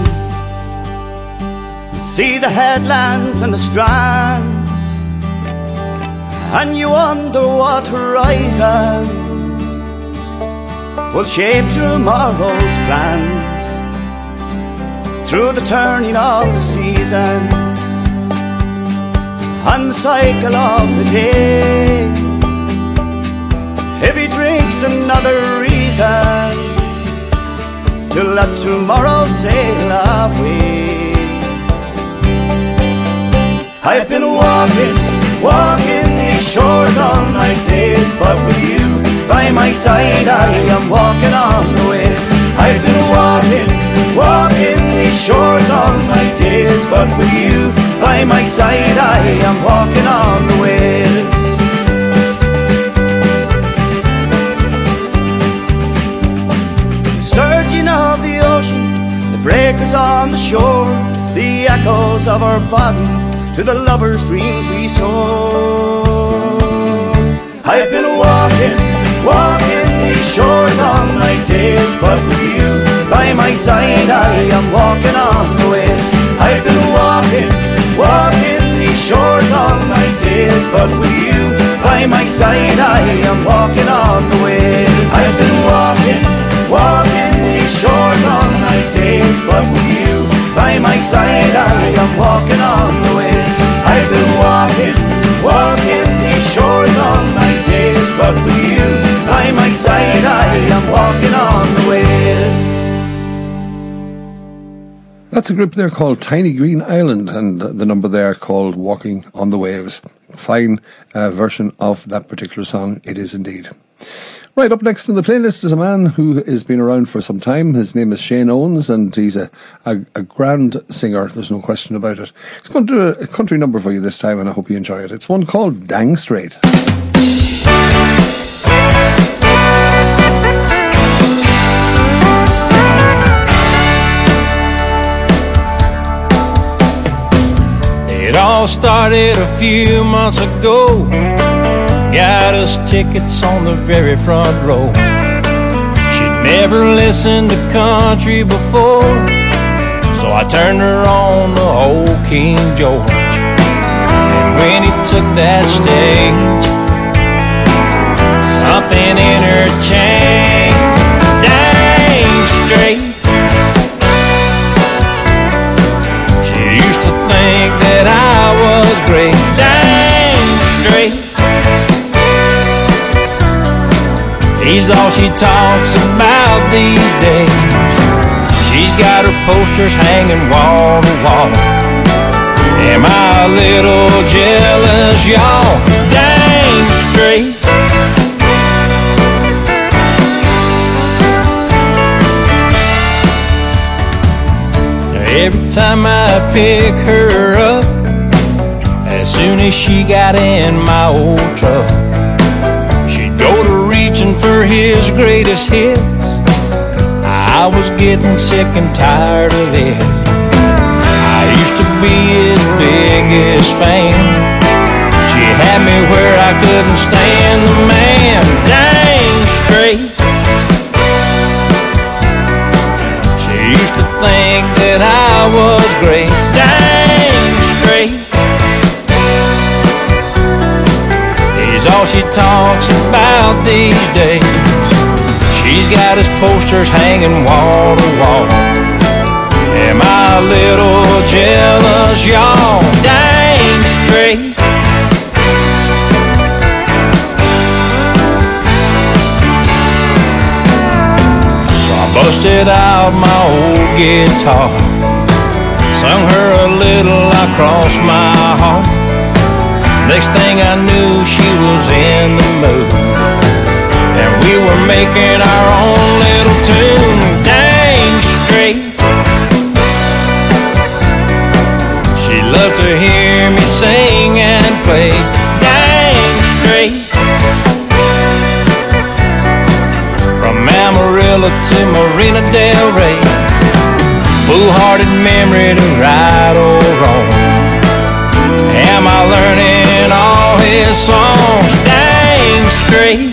[SPEAKER 10] see the headlands and the strands, and you wonder what horizons will shape tomorrow's plans. Through the turning of the seasons and the cycle of the days, every drink's another reason to let tomorrow sail away. I've been walking, walking these shores all my days, but with you by my side I am walking on the waves. I've been walking, walking these shores all my days, but with you by my side I am walking on the waves. Surging of the ocean, the breakers on the shore, the echoes of our bodies to the lovers' dreams we soar. I've been walking, walking these shores all my days, but with you by my side I am walking on the waves. I've been walking, walking these shores all my days, but with you by my side I am walking on the waves. I've been walking, walking these shores all my days, but with you by my side I am walking on the waves. I've been walking, walking these shores all my days, but with you by my side I am walking on the waves.
[SPEAKER 5] That's a group there called Tiny Green Island, and the number there called Walking on the Waves. Fine uh, version of that particular song, it is indeed. Right, up next in the playlist is a man who has been around for some time. His name is Shane Owens, and he's a, a, a grand singer, there's no question about it. He's going to do a, a country number for you this time, and I hope you enjoy it. It's one called Dang Straight.
[SPEAKER 16] It all started a few months ago. Got us tickets on the very front row. She Never listened to country before, so I turned her on to old King George. And when he took that stage, something in her changed. Dang straight, she used to think that I was great. Dang straight, he's all she talks about these days. She's got her posters hanging wall to wall. Am I a little jealous, y'all? Dang straight. Every time I pick her up, as soon as she got in my old truck, she'd go to reaching for his greatest hits. I was getting sick and tired of it. I used to be his biggest fan. She had me where I couldn't stand the man. Dang straight, she used to think that I was great. Dang straight, he's all she talks about these days. She's got his posters hanging wall to wall. Am I a little jealous, y'all? Dang straight. So I busted out my old guitar, sung her a little, I crossed my heart. Next thing I knew, she was in the mood, and we were making our own little tune. Dang straight, she loved to hear me sing and play. Dang straight, from Amarillo to Marina del Rey, full-hearted memory to right or wrong. Am I learning all his songs? Dang straight,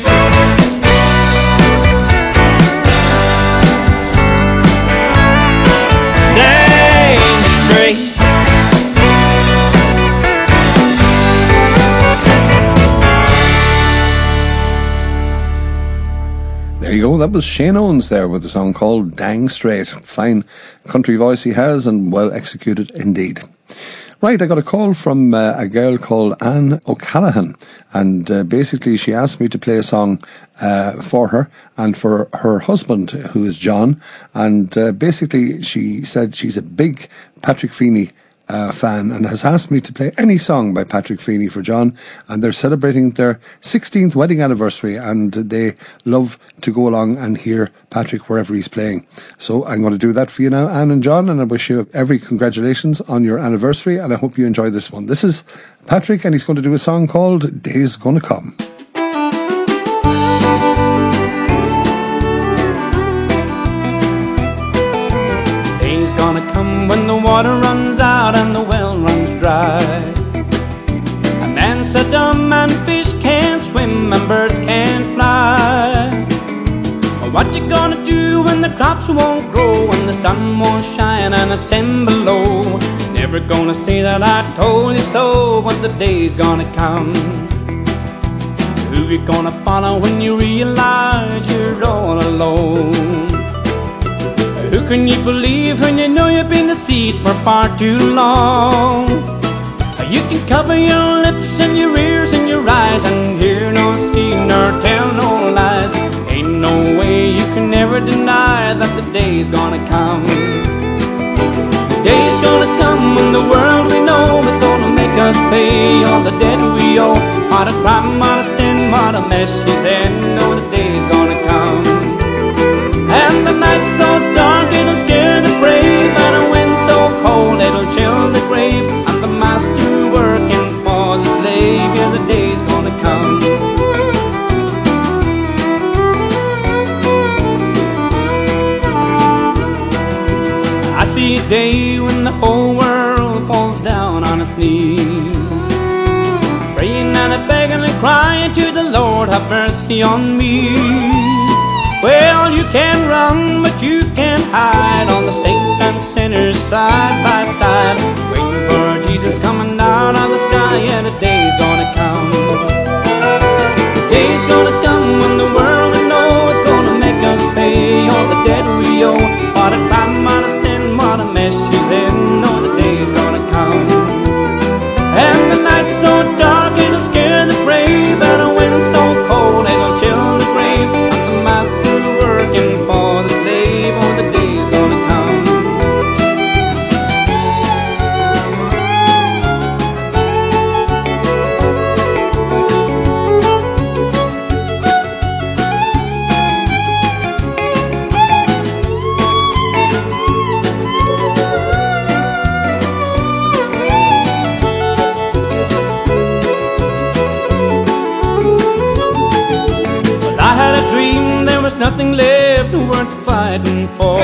[SPEAKER 5] There you go, that was Shane Owens there with a song called Dang Straight. Fine country voice he has, and well executed indeed. Right, I got a call from uh, a girl called Anne O'Callaghan, and uh, basically she asked me to play a song uh, for her and for her husband, who is John, and uh, basically she said she's a big Patrick Feeney Uh, fan and has asked me to play any song by Patrick Feeney for John, and they're celebrating their sixteenth wedding anniversary, and they love to go along and hear Patrick wherever he's playing. So I'm going to do that for you now, Anne and John, and I wish you every congratulations on your anniversary, and I hope you enjoy this one. This is Patrick, and he's going to do a song called Day's Gonna Come.
[SPEAKER 12] Gonna come when the water runs out and the well runs dry. A man so dumb and fish can't swim and birds can't fly. What you gonna do when the crops won't grow, when the sun won't shine and it's ten below? Never gonna say that I told you so, but the day's gonna come. Who you gonna follow when you realize you're all alone? Who can you believe when you know you've been deceived for far too long? You can cover your lips and your ears and your eyes and hear no, see nor tell no lies. Ain't no way you can ever deny that the day's gonna come. The day's gonna come when the world we know is gonna make us pay all the debt we owe. What a crime, what a sin, what a mess she's in. No, the day's gonna come. And the night's so dark it'll scare the brave, and a wind so cold it'll chill the grave. And the master working for the slave, yeah, the day's gonna come. I see a day when the whole world falls down on its knees, praying and a begging and crying to the Lord, have mercy on me. Well, you can run, but you can't hide on the saints and sinners side by side, waiting for Jesus coming down out of the sky. And the day's gonna come. The day's gonna come when the world we know is gonna make us pay all the debt we owe. What a crime, what a sin, what a mess she's in. Oh, the day's gonna come. And the night's so dark it'll scare the brave, and the wind so cold it'll chill the grave. And the master working for the slave. Oh, the day's gonna come. Nothing left worth fighting for.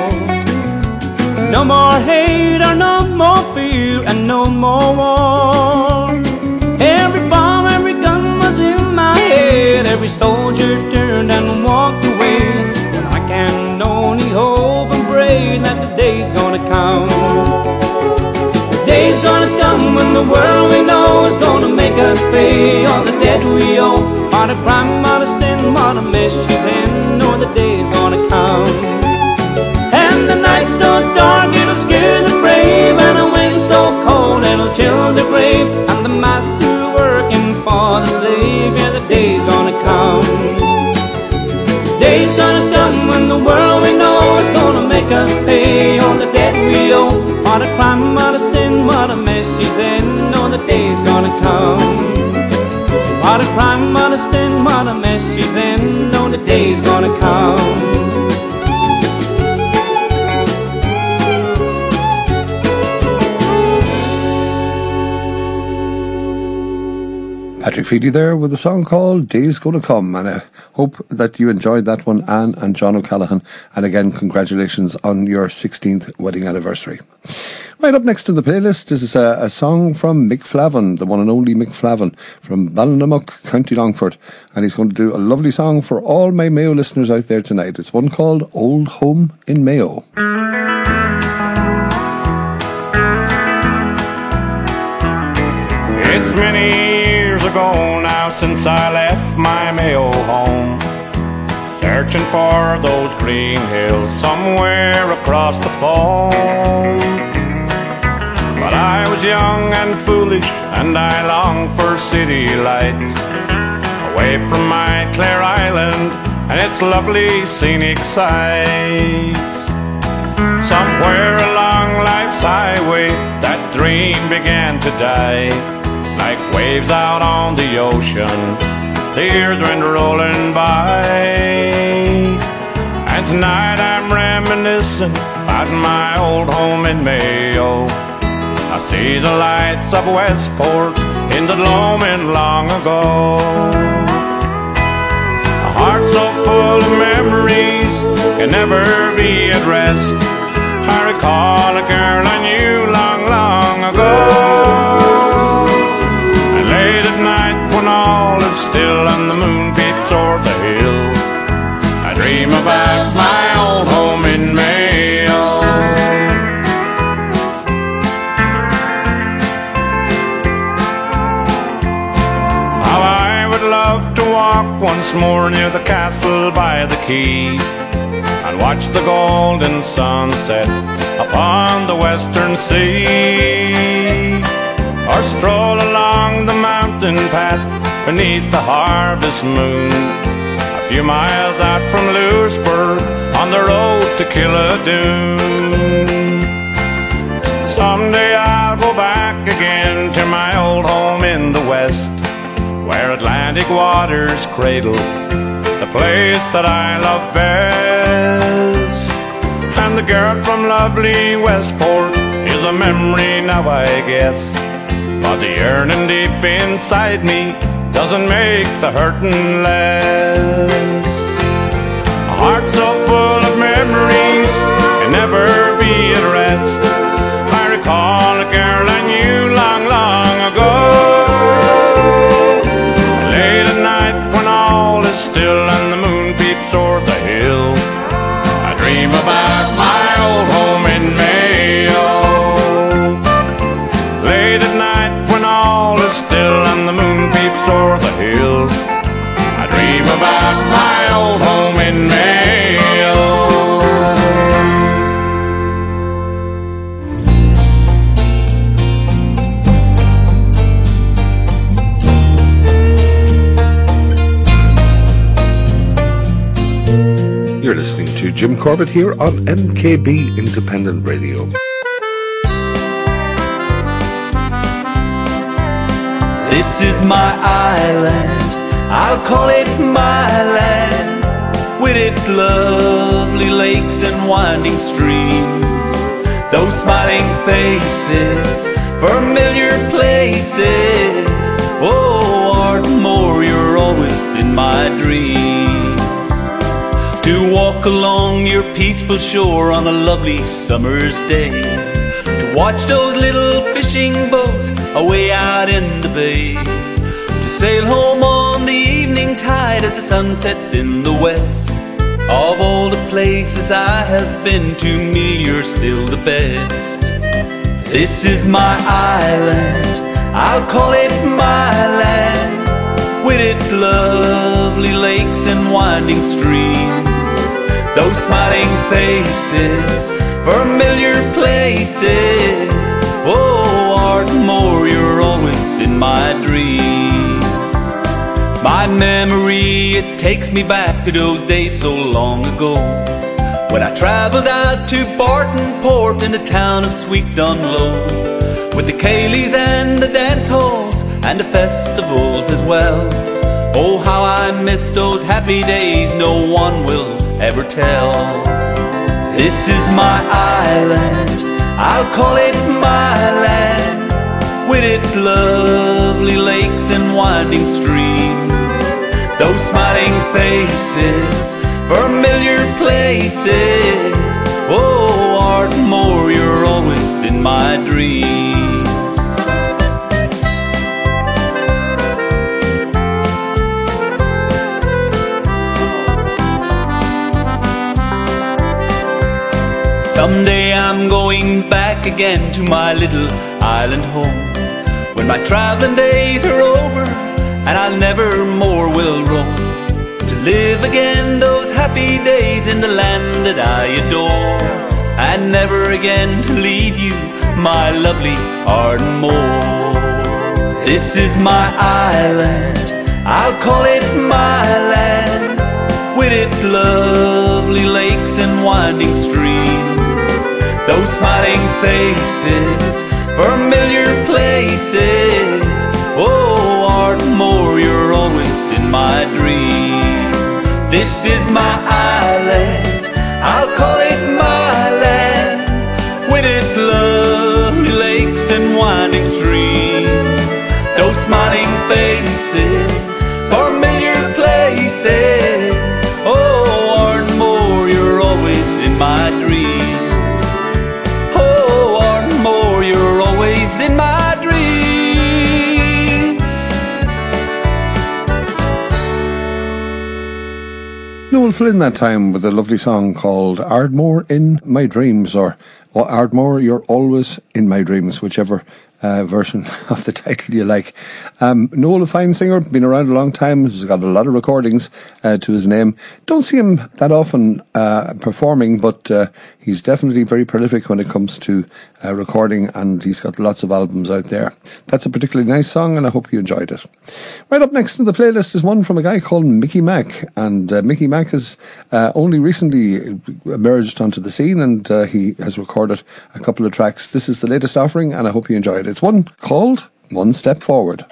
[SPEAKER 12] No more hate or no more fear and no more war. Every bomb, every gun was in my head. Every soldier turned and walked away. But I can only hope and pray that the day's gonna come. The day's gonna come when the world we know is gonna make us pay all the debt we owe. What a crime, what a sin, what a mess she's in. Oh, the day's gonna come. And the night's so dark it'll scare the brave, and the wind so cold it'll chill the grave. And the master working for the slave. Yeah, the day's gonna come. The day's gonna come when the world we know is gonna make us pay all the debt we owe. What a crime, what a sin, what a mess she's in. Oh, the day's gonna come. What a crime, what a sin, what a mess she's in. Oh, the day's gonna come.
[SPEAKER 5] Patrick Feely there with a song called Day's Gonna Come, and I hope that you enjoyed that one, Anne and John O'Callaghan. And again, congratulations on your sixteenth wedding anniversary. Right up next to the playlist is a, a song from Mick Flavin, the one and only Mick Flavin from Ballinamok, County Longford. And he's going to do a lovely song for all my Mayo listeners out there tonight. It's one called Old Home in Mayo.
[SPEAKER 17] It's many years ago now since I left my Mayo home, searching for those green hills somewhere across the foam. But I was young and foolish, and I longed for city lights, away from my Clare Island and its lovely scenic sights. Somewhere along life's highway that dream began to die, like waves out on the ocean, the years went rolling by. And tonight I'm reminiscing about my old home in Mayo. I see the lights of Westport in the gloaming long ago. A heart so full of memories can never be at rest. I recall a girl I knew long, long ago. And late at night when all is still and the moon peeps o'er the hill, I dream about my old home in Mayo. Love to walk once more near the castle by the quay, and watch the golden sunset upon the western sea, or stroll along the mountain path beneath the harvest moon, a few miles out from Louisburg on the road to Killadoon. Someday I'll go back again to my old home in the west, where Atlantic waters cradle the place that I love best. And the girl from lovely Westport is a memory now, I guess, but the yearning deep inside me doesn't make the hurting less. A heart so full of memories can never be at rest. I recall a girl I knew long, long ago. Late at night when all is still and the moon peeps o'er the hill,
[SPEAKER 5] to Jim Corbett here on M K B Independent Radio.
[SPEAKER 1] This is my island, I'll call it my land, with its lovely lakes and winding streams, those smiling faces, familiar places. Oh, Ardmore, you're always in my dreams. To walk along your peaceful shore on a lovely summer's day, to watch those little fishing boats away out in the bay, to sail home on the evening tide as the sun sets in the west. Of all the places I have been, to me you're still the best. This is my island, I'll call it my land, with its lovely lakes and winding streams, those smiling faces, familiar places. Oh, Ardmore, you're always in my dreams. My memory, it takes me back to those days so long ago, when I traveled out to Barton Port in the town of Sweet Dunlow, with the Cayleys and the dance halls and the festivals as well. Oh, how I miss those happy days no one will ever tell. This is my island, I'll call it my land, with its lovely lakes and winding streams, those smiling faces, familiar places. Oh, Ardmore, you're always in my dreams. Someday I'm going back again to my little island home, when my traveling days are over and I never more will roam, to live again those happy days in the land that I adore, and never again to leave you, my lovely Ardmore. This is my island, I'll call it my land, with its lovely lakes and winding streams, those smiling faces, familiar places. Oh, Ardmore, you're always in my dreams. This is my island, I'll call it my land, with its lovely lakes and winding streams, those smiling faces, familiar places. Oh, Ardmore, you're always in my dreams. Oh, Ardmore, you're always in my dreams.
[SPEAKER 5] Noel Flynn that time with a lovely song called Ardmore in My Dreams, or oh, Ardmore, you're always in my dreams, whichever uh, version of the title you like. Um, Noel, a fine singer, been around a long time, has got a lot of recordings uh, to his name. Don't see him that often uh, performing, but uh, he's definitely very prolific when it comes to uh, recording, and he's got lots of albums out there. That's a particularly nice song, and I hope you enjoyed it. Right up next in the playlist is one from a guy called Mickey Mack, and uh, Mickey Mack has uh, only recently emerged onto the scene, and uh, he has recorded a couple of tracks. This is the latest offering, and I hope you enjoy it. It's one called One Step Forward.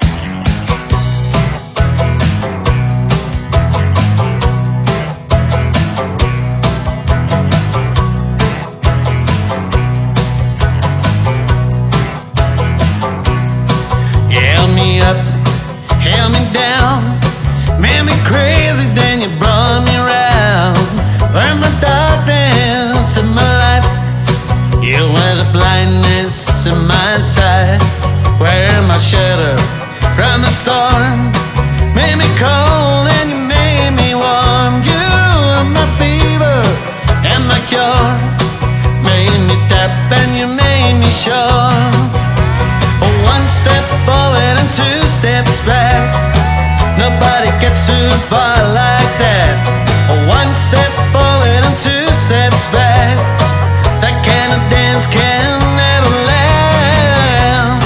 [SPEAKER 18] Held me up, held me down, made me crazy, then you brought me around. Where my darkness in my life, you were the blindness in my sight. Where my shelter from the storm, made me cold and you made me warm. You are my fever and my cure, made me tap and you made me sure. One step forward and two steps back, nobody gets too far like that. One step forward and two steps back, that kind of dance can never last.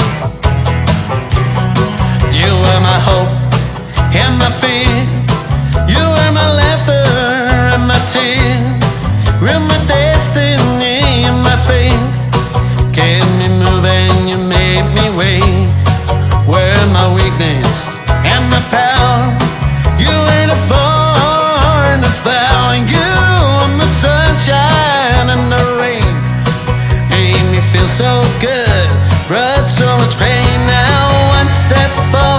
[SPEAKER 18] You were my hope and my fear,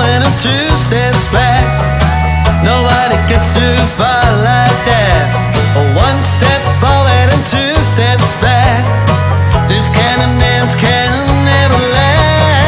[SPEAKER 18] forward and two steps back. Nobody gets too far like that. One step forward and two steps back. This kind of dance can never last.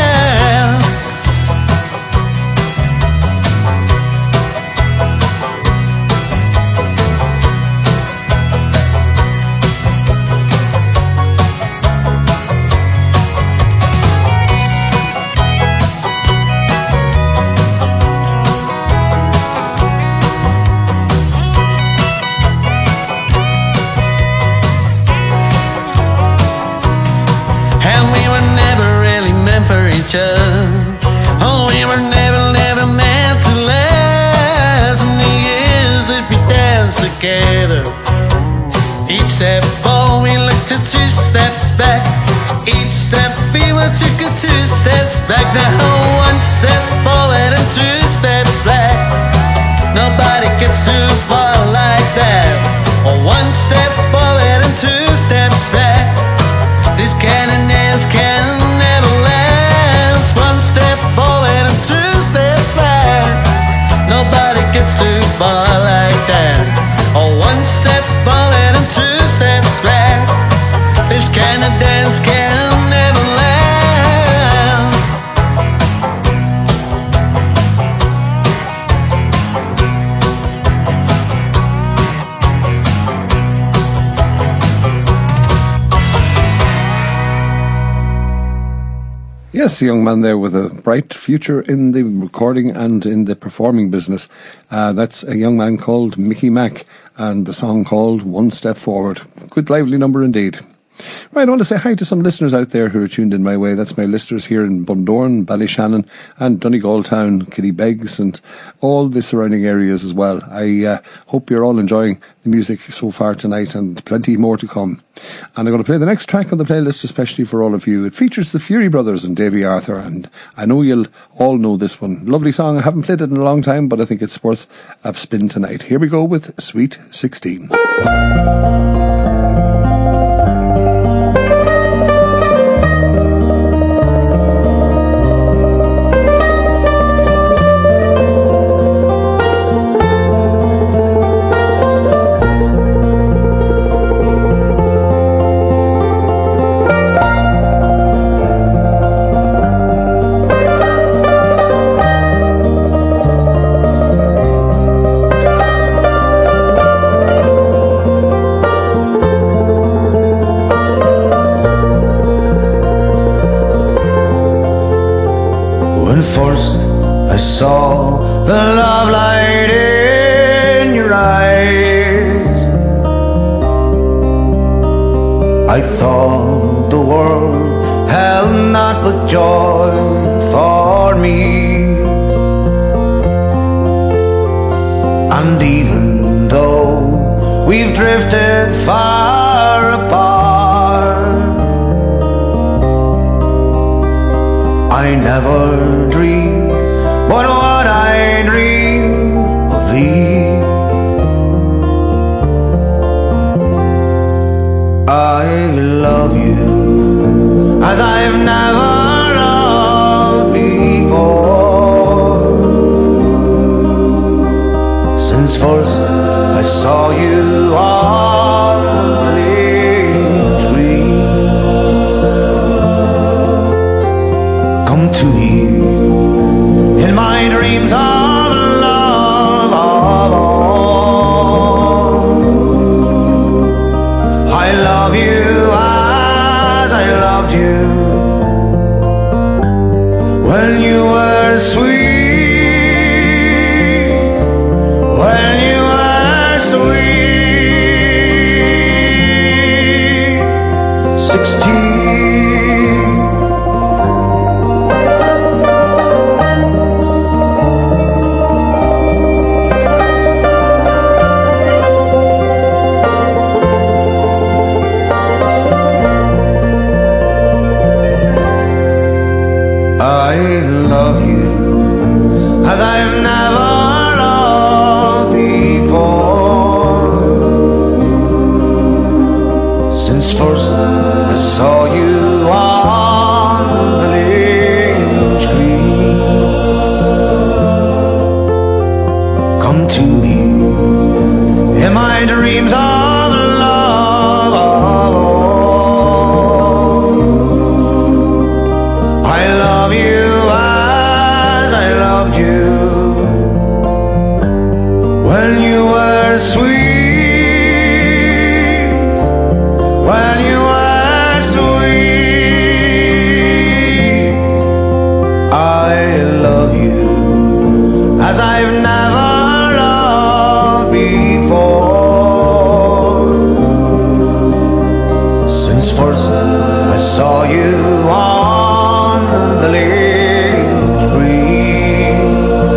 [SPEAKER 18] Oh, we were never, never meant to last. And the years that we danced together, each step forward we looked to two steps back. Each step forward took a two steps back. Now one step forward and two steps back. Nobody gets too far like that. One step forward and two steps back. This kind of dance can never last. One step forward and two steps back. Nobody gets too far like that. Oh, one step forward and two steps back. This kind of dance can never last.
[SPEAKER 5] Yes, a young man there with a bright future in the recording and in the performing business. Uh, that's a young man called Mickey Mack, and the song called One Step Forward. Good lively number indeed. Right, I want to say hi to some listeners out there who are tuned in my way. That's my listeners here in Bundoran, Ballyshannon and Donegal Town, Killybegs and all the surrounding areas as well. I uh, hope you're all enjoying the music so far tonight, and plenty more to come. And I'm going to play the next track on the playlist especially for all of you. It features the Fury Brothers and Davy Arthur, and I know you'll all know this one. Lovely song. I haven't played it in a long time, but I think it's worth a spin tonight. Here we go with Sweet sixteen.
[SPEAKER 6] First I saw the love light in your eyes, I thought the world held naught but joy for me. And even though we've drifted far apart, I never dreamed but what I dream of thee. I love you as I've never loved before. Since first I saw you on the village green, come to me in my dreams of love of all. I love you as I loved you when you were sweet, when you were sweet.
[SPEAKER 18] my dreams of love. I love you as I loved you when you were sweet, when you were sweet. I love you as I've never loved before. Since first I saw you on the lane's green,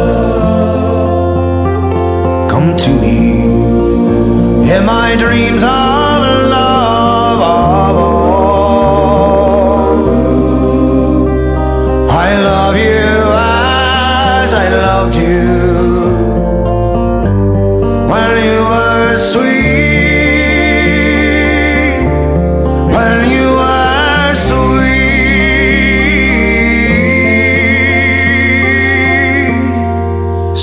[SPEAKER 18] come to me in my dreams of love. I love you as I loved you when you were sweet, when you were sweet.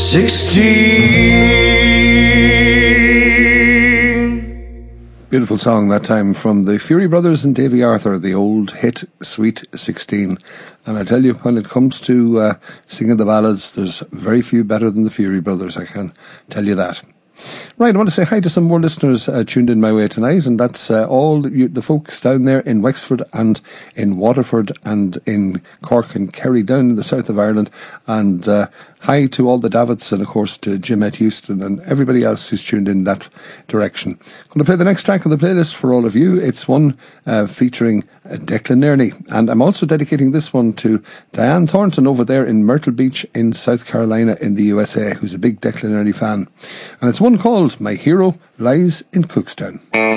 [SPEAKER 18] Sixteen.
[SPEAKER 5] Beautiful song that time from the Fury Brothers and Davy Arthur, the old hit Sweet sixteen. And I tell you, when it comes to uh, singing the ballads, there's very few better than the Fury Brothers, I can tell you that. Right, I want to say hi to some more listeners uh, tuned in my way tonight, and that's uh, all you, the folks down there in Wexford and in Waterford and in Cork and Kerry, down in the south of Ireland, and uh, hi to all the Davits and of course to Jim at Houston and everybody else who's tuned in that direction. I'm going to play the next track on the playlist for all of you. It's one uh, featuring uh, Declan Nerney, and I'm also dedicating this one to Diane Thornton over there in Myrtle Beach in South Carolina in the U S A, who's a big Declan Nerney fan, and it's one called My Hero Lies in Cookstown.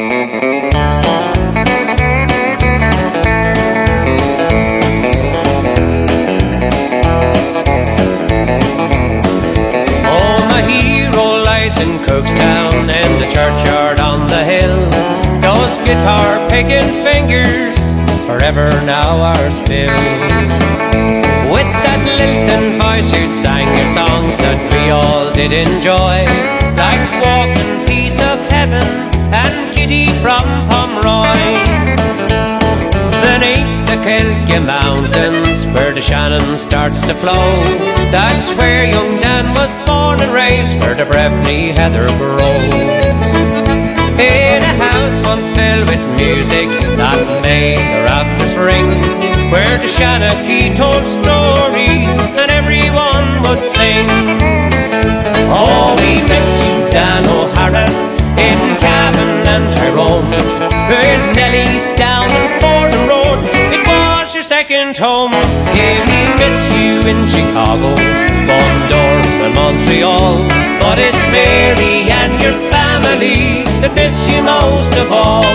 [SPEAKER 19] In Cookstown, in the churchyard on the hill, those guitar picking fingers forever now are still. With that lilting voice who sang the songs that we all did enjoy, like Walking Piece of Heaven and Kitty from Pomeroy. Beneath the Kilkie Mountains, where the Shannon starts to flow, that's where young Dan was born and raised, where the Brevney heather grows. In a house once filled with music that made the rafters ring, where the Shanachie told stories and everyone would sing. Oh, we miss you, Dan O'Hara, in Cavan and Tyrone, where Nelly's down in Fordham Road, it was your second home. Yeah, we miss you in Chicago, Bundoor and Montreal, but it's Mary and your family that miss you most of all.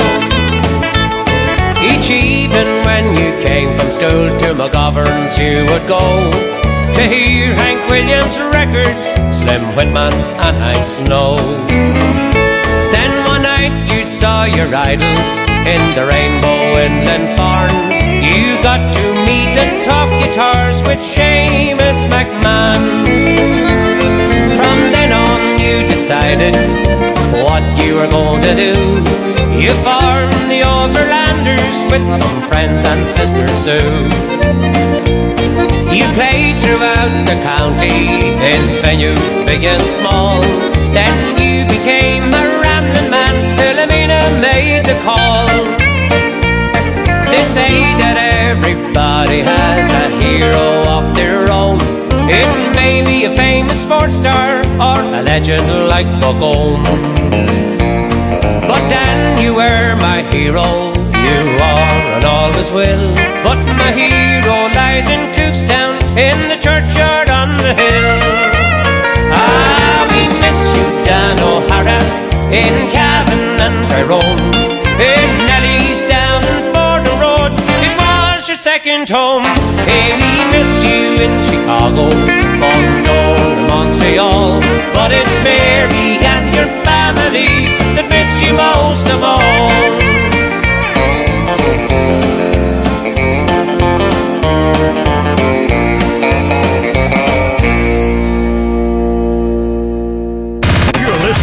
[SPEAKER 19] Each evening when you came from school to McGovern's, you would go to hear Hank Williams' records, Slim Whitman and Hank Snow. Then one night you saw your idol in the Rainbow in Glenfarne. You got to meet and talk guitars with Seamus McMahon. From then on you decided what you were going to do. You formed the Overlanders with some friends and sisters too. You played throughout the county in venues big and small. Then you became a rambling man till Amina made the call. They say that everybody has a hero of their own. It may be a famous sports star or a legend like Buck Owens. But Dan, you were my hero, you are and always will. But my hero lies in Cookstown, in the churchyard on the hill. Ah, we miss you, Dan O'Hara, in Cavan and Tyrone, in Nelly's down in Fordham Road, it was your second home. Hey, we miss you in Chicago, Bundoor and Montreal, but it's Mary and your family that miss you most of all.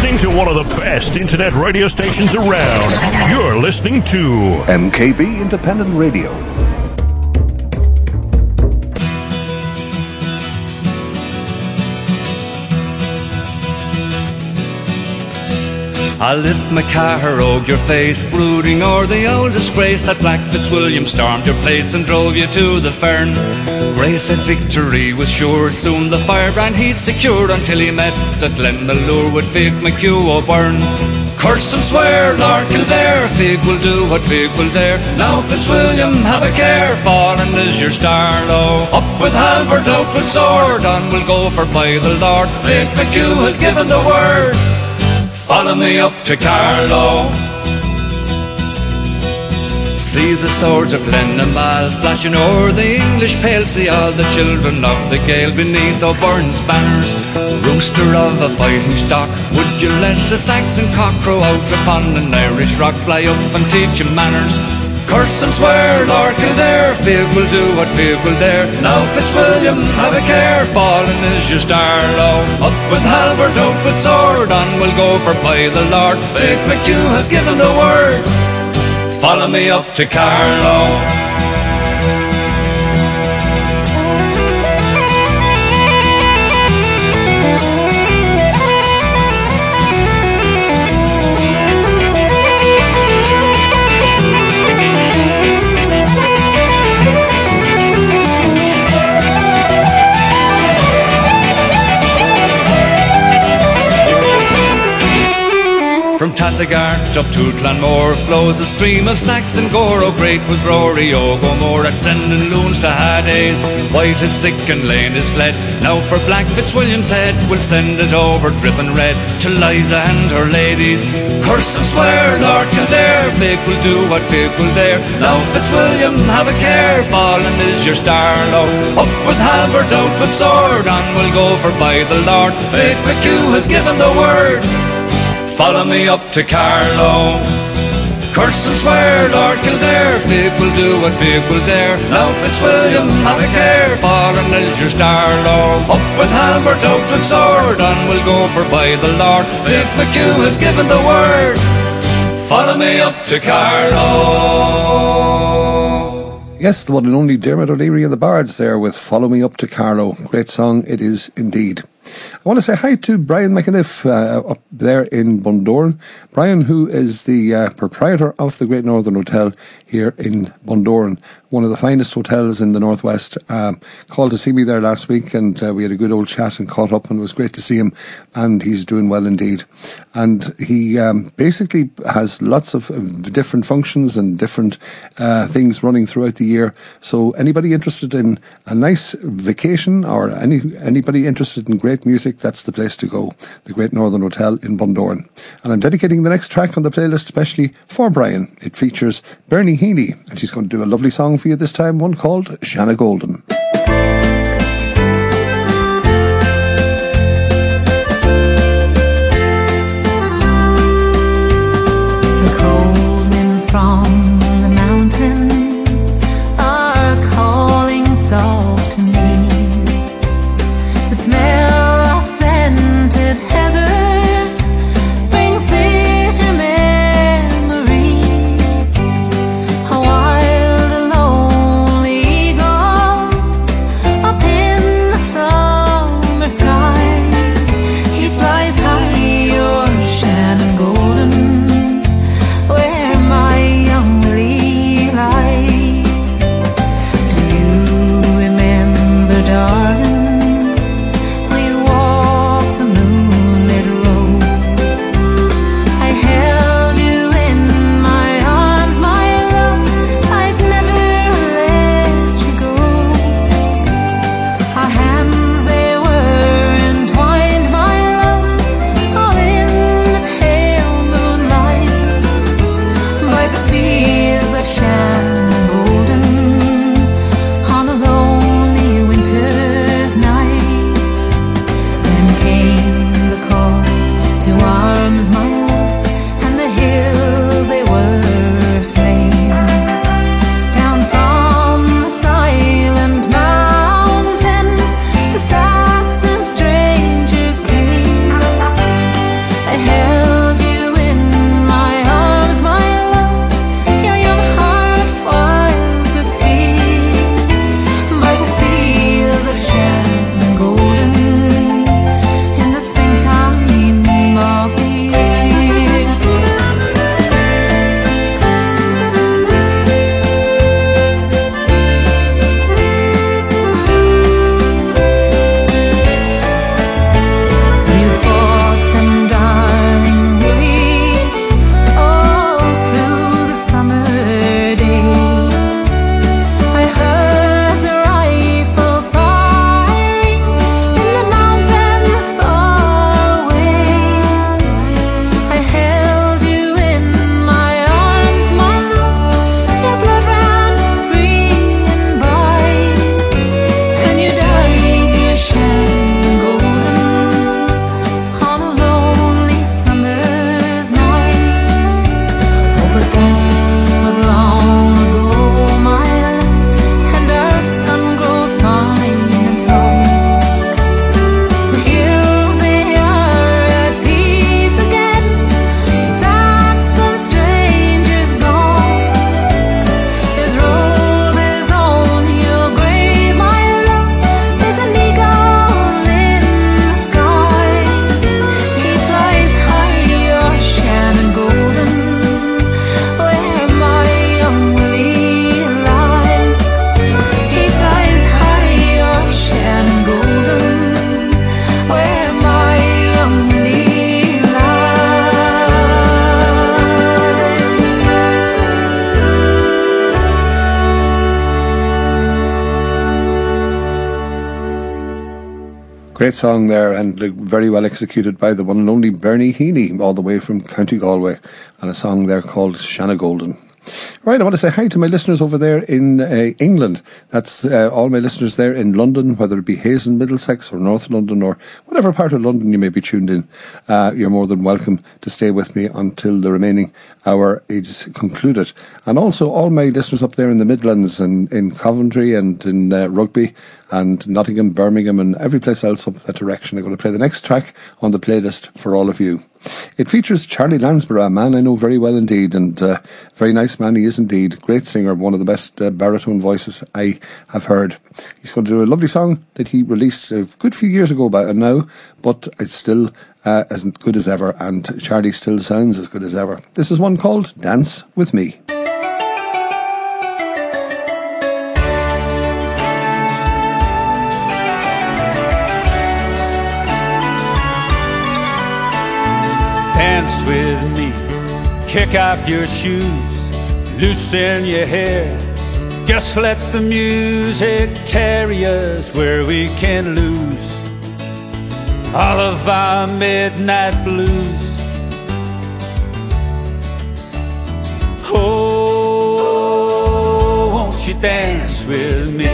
[SPEAKER 20] listening to one of the best internet radio stations around. You're listening to
[SPEAKER 5] M K B Independent Radio.
[SPEAKER 21] I lift my car, rogue your face, brooding o'er the old disgrace that Black Fitzwilliam stormed your place and drove you to the fern. Gray said victory was sure, soon the firebrand he'd secure, until he met at Glenmalure with Fig McHugh O'Byrne. Curse and swear, Lord Kildare, Fig will do what Fig will dare. Now Fitzwilliam, have a care, fallen is your star low. Up with halberd, out with sword, on we'll go for by the Lord. Fig McHugh has given the word. Follow me up to Carlow. See the swords of Glenamal flashing o'er the English pale. See all the children of the Gael beneath O'Byrne's banners. Rooster of a fighting stock, would you let the Saxon cock crow out upon an Irish rock? Fly up and teach him manners. Curse and swear, Lord Kildare, Fig will do what Fig will dare. Now Fitzwilliam, have a care, fallen is your star low. Up with halberd, out with sword, on we'll go for by the Lord. Fig McHugh has given the word. Follow me up to Carlow. From Tassagart up to Clonmore flows a stream of Saxon gore. Oh, great was Rory Ogomore at sending loons to Hades. White is sick and Lane is fled. Now for Black Fitzwilliam's head, we'll send it over dripping red to Liza and her ladies. Curse and swear, Lord Kildare, Fig will do what Fig will dare. Now Fitzwilliam, have a care, fallen is your star low. Up with halberd, out with sword, on we'll go for by the Lord. Fig McHugh has given the word. Follow me up to Carlow. Curse and swear, Lord Kildare, Fig will do what Fig will dare. Now Fitzwilliam, have a care, fallen is your star low. Up with halberd, out with sword, on we'll go for by the Lord. Fig McHugh has given the word. Follow me up to Carlow.
[SPEAKER 5] Yes, the one and only Dermot O'Leary and the Bards there with Follow Me Up to Carlow. Great song it is indeed. I want to say hi to Brian McAniff uh, up there in Bundoran. Brian, who is the uh, proprietor of the Great Northern Hotel here in Bundoran, one of the finest hotels in the Northwest. Uh, called to see me there last week and uh, we had a good old chat and caught up, and it was great to see him, and he's doing well indeed. And he um, basically has lots of uh, different functions and different uh, things running throughout the year. So anybody interested in a nice vacation or any anybody interested in great music, that's the place to go. The Great Northern Hotel in Bundoran. And I'm dedicating the next track on the playlist especially for Brian. It features Bernie Heaney, and she's going to do a lovely song for you this time, one called Shanna Golden.
[SPEAKER 7] The cold winds from the mountains are calling soft to me. The smell of scented heather brings bitter memories. A wild and lonely eagle
[SPEAKER 5] Great song there, and very well executed by the one and only Bernie Heaney, all the way from County Galway, and a song there called Shanna Golden. Right, I want to say hi to my listeners over there in uh, England. That's uh, all my listeners there in London, whether it be Hazen, Middlesex or North London or whatever part of London you may be tuned in. Uh, you're more than welcome to stay with me until the remaining hour is concluded. And also all my listeners up there in the Midlands and in Coventry and in uh, Rugby and Nottingham, Birmingham and every place else up that direction. I'm going to play the next track on the playlist for all of you. It features Charlie Lansborough, a man I know very well indeed, and uh, very nice man he is indeed. Great singer, one of the best uh, baritone voices I have heard. He's going to do a lovely song that he released a good few years ago by now, but it's still uh, as good as ever, and Charlie still sounds as good as ever. This is one called Dance With Me.
[SPEAKER 16] Dance with me, kick off your shoes, loosen your hair. Just let the music carry us where we can lose all of our midnight blues. Oh, won't you dance with me?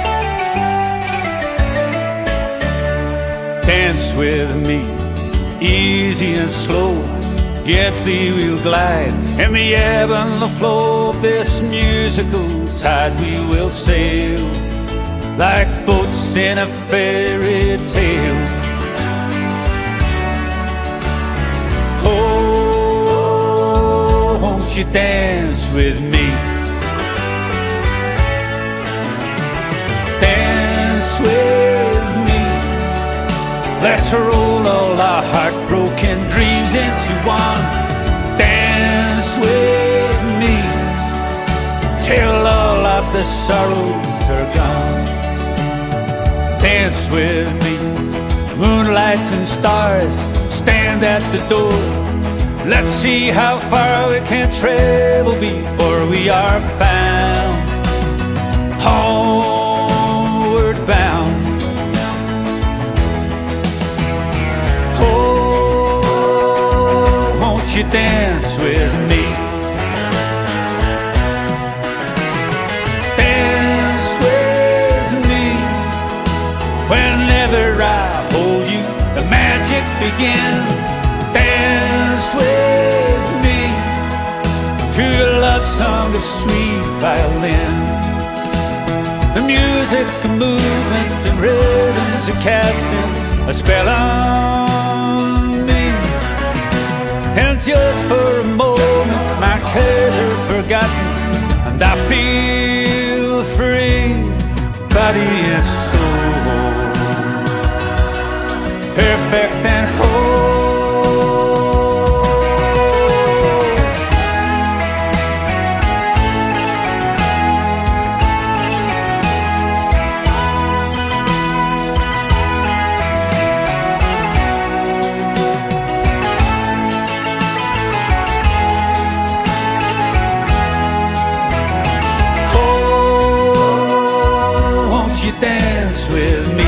[SPEAKER 16] Dance with me, easy and slow, gently we'll glide in the ebb and the flow of this musical tide. We will sail like boats in a fairy tale. Oh, won't you dance with me? Dance with me. Let's roll all our heartbroken dreams into one. Dance with me till all of the sorrows are gone. Dance with me, moonlights and stars stand at the door. Let's see how far we can travel before we are found homeward bound. You dance with me. Dance with me. Whenever I hold you, the magic begins. Dance with me to a love song of sweet violins. The music, the movements and rhythms are casting a spell on me. And just for a moment my cares are forgotten, and I feel free, body and soul, perfect and whole. Dance with me.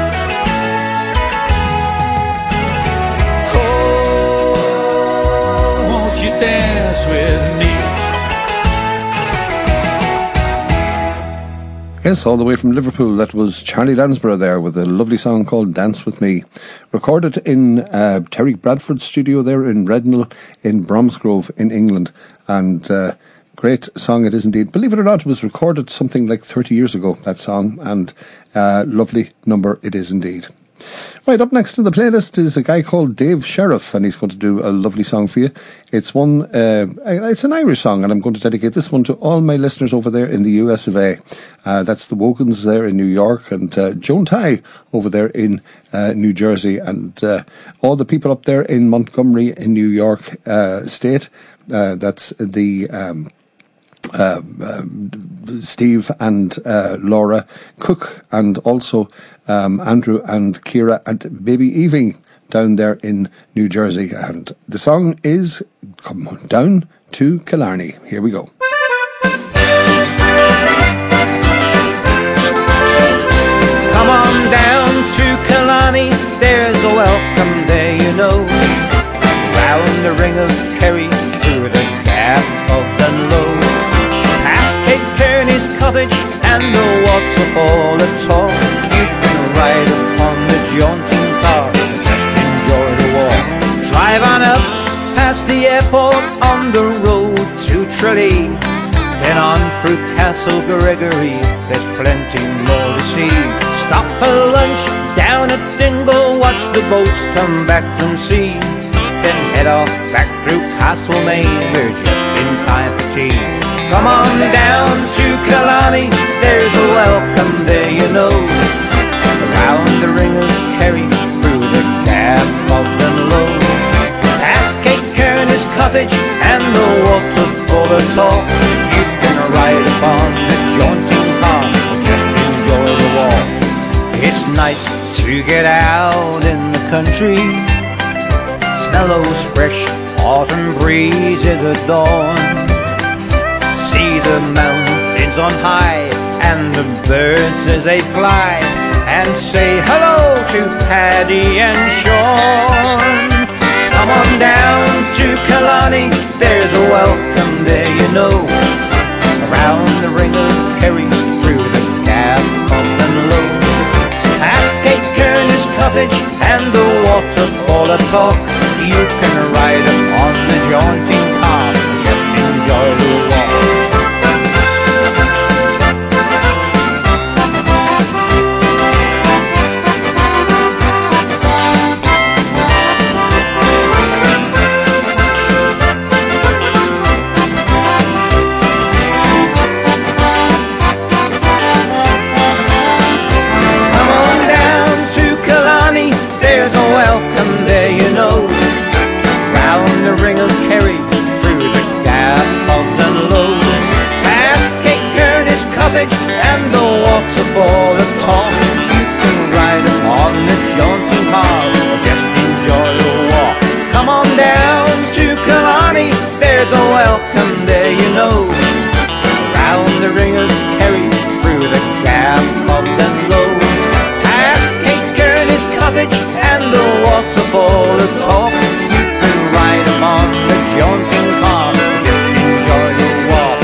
[SPEAKER 16] Oh, won't you dance with me?
[SPEAKER 5] Yes, all the way from Liverpool, that was Charlie Lansborough there with a lovely song called Dance With Me. Recorded in uh, Terry Bradford's studio there in Rednall in Bromsgrove in England. And uh, great song it is indeed. Believe it or not, it was recorded something like thirty years ago, that song, and uh, lovely number it is indeed. Right, up next to the playlist is a guy called Dave Sheriff, and he's going to do a lovely song for you. It's one, uh, it's an Irish song, and I'm going to dedicate this one to all my listeners over there in the U S of A. Uh, that's the Wogans there in New York, and uh, Joan Ty over there in uh, New Jersey, and uh, all the people up there in Montgomery in New York uh, State. Uh, that's the... Um, Uh, uh, Steve and uh, Laura Cook, and also um, Andrew and Kira and baby Evie down there in New Jersey. And the song is Come Down to Killarney. Here we go.
[SPEAKER 16] Come on down to Killarney,
[SPEAKER 6] Killarney, there's a welcome there, you know. Round the ring of Kerry, through the gap of Dunlow, past Cape Kearney's cottage and the waterfall at all. You can ride upon the jaunting car, just enjoy the walk. Drive on up past the airport on the road to Tralee, then on through Castle Gregory, there's plenty more to see. Stop for lunch down at Dingle, watch the boats come back from sea, then head off back through Castlemaine, we're just in time for tea. Come on down to Killarney, there's a welcome there, you know. Around the ring of Kerry, through the gap of Dunlow, past Cape Kearney's cottage and the waterfall at all. You can ride upon the jaunting car, just enjoy the walk. It's nice to get out in the country, smell those fresh autumn breezes at dawn, see the mountains on high and the birds as they fly, and say hello to Paddy and Sean. Come on down to Killarney, there's a welcome there, you know. Around the ring of Kerry, through the gap of Dunlow, past Cape Kearney's cottage and the waterfall atop. You can ride upon the jaunting car, just enjoy the walk. Welcome there, you know. Round the ring of Kerry, through the gap of Dunlow, past Cape Kearney's cottage and the waterfall at top. You can ride upon the jaunting car, just enjoy the walk. Come on down to Killarney, there's a welcome there, you know. Round the ring of Kerry, through the gap of Dunlow, past Cape Kearney's cottage and the waterfall at top. You can ride upon the jaunting car, just enjoy the walk.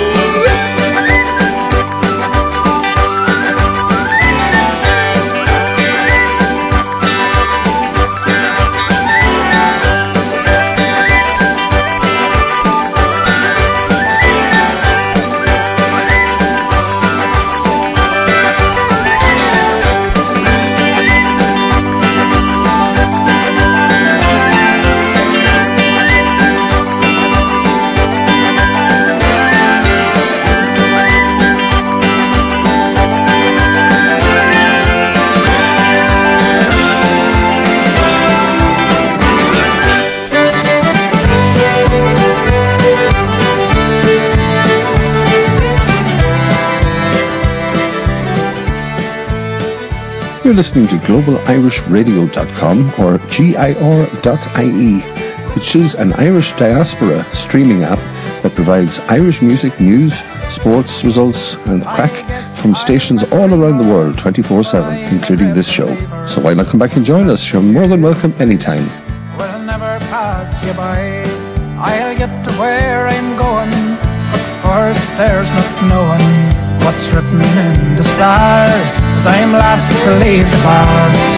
[SPEAKER 5] You're listening to global irish radio dot com or G I R dot I E, which is an Irish diaspora streaming app that provides Irish music news, sports results and crack from stations all around the world twenty-four seven, including this show. So why not come back and join us? You're more than welcome anytime.
[SPEAKER 12] Will never pass you by. I'll get to where I'm going, but first there's not knowing what's written in the stars as I'm last to leave the bars.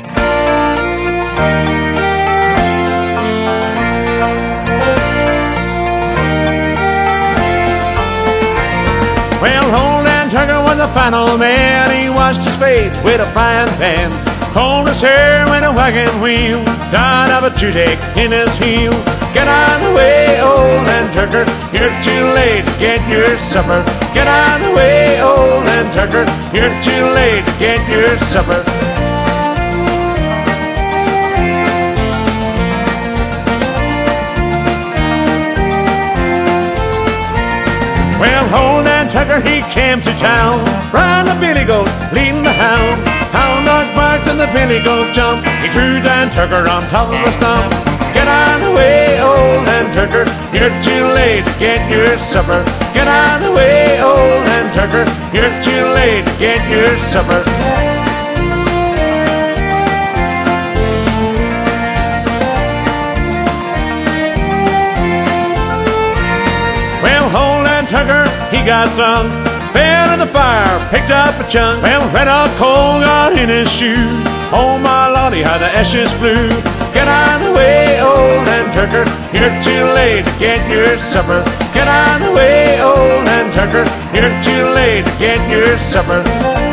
[SPEAKER 17] Well, old Dan Turner was a fine old man. He washed his face with a frying pan, combed his hair with a wagon wheel, died of a toothache in his heel. Get on the way, old man Turner, you're too late to get your supper. Get on the way, old man Turner, you're too late to get your supper. Well, old man Tucker, he came to town, ran the billy goat, leading the hound. Hound dog barked and the billy goat jumped. He threw Dan Tucker on top of a stump. Get on the way, old man Tucker, you're too late to get your supper. Get on the way, old man Tucker, you're too late to get your supper.
[SPEAKER 8] Tucker, he got drunk, fell in the fire, picked up a chunk. Well, red hot coal got in his shoe. Oh my lordy, how the ashes flew. Get out of the way, old man Tucker, you're too late to get your supper. Get out of the way, old man Tucker, you're too late to get your supper.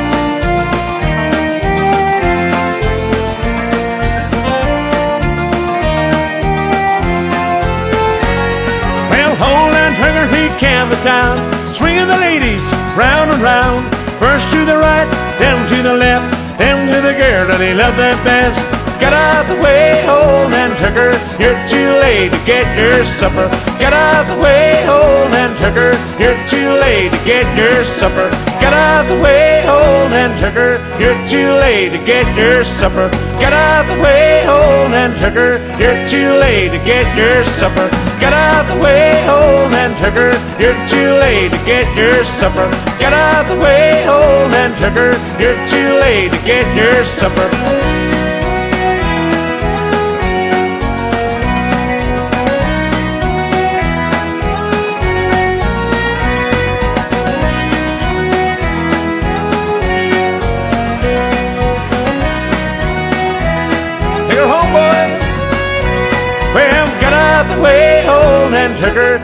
[SPEAKER 8] Old man Tucker, he canvassed town, swinging the ladies round and round. First to the right, then to the left, then to the girl that he loved that best. Get out the way, old man Tucker, you're too late to get your supper. Get out the way, old man Tucker, you're too late to get your supper. Get out the way, old man Tucker, you're too late to get your supper. Get out the way, old man Tucker, you're too late to get your supper. Get out the way, old man Tucker, you're too late to get your supper. Get out the way, old man Tucker, you're too late to get your supper. Take her home, boys. Well, get out the way, old man Tucker.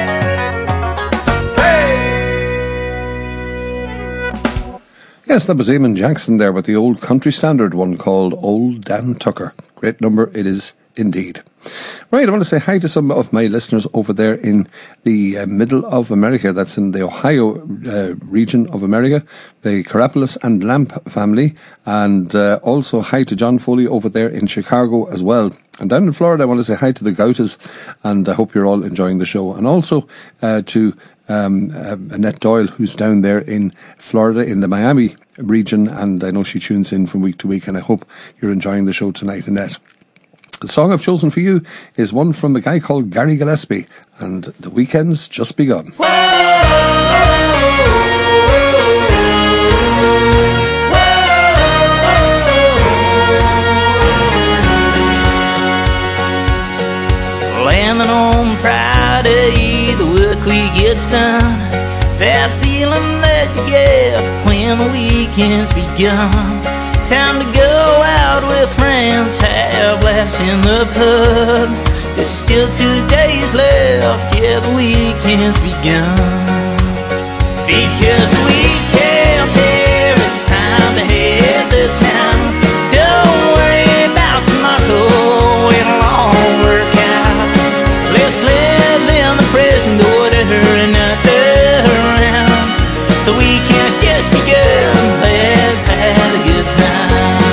[SPEAKER 5] Yes, that was Eamon Jackson there with the old country standard one called Old Dan Tucker. Great number it is indeed. Right, I want to say hi to some of my listeners over there in the uh, middle of America. That's in the Ohio uh, region of America, the Carapolis and Lamp family. And uh, also hi to John Foley over there in Chicago as well. And down in Florida, I want to say hi to the Gautas, and I hope you're all enjoying the show. And also uh, to um, uh, Annette Doyle, who's down there in Florida in the Miami region. And I know she tunes in from week to week, and I hope you're enjoying the show tonight, Annette. The song I've chosen for you is one from a guy called Gary Gillespie, and The Weekend's Just Begun.
[SPEAKER 2] Landing on Friday, the work we get's done. That feeling that you get when the weekend's begun. Time to go out with friends, have laughs in the pub. There's still two days left, yeah, the weekend's begun. Because the weekend's here, it's time to head to town. Don't worry about tomorrow, it'll all work out. Let's live in the present order and not around. The weekend's just begun, let's have a good time.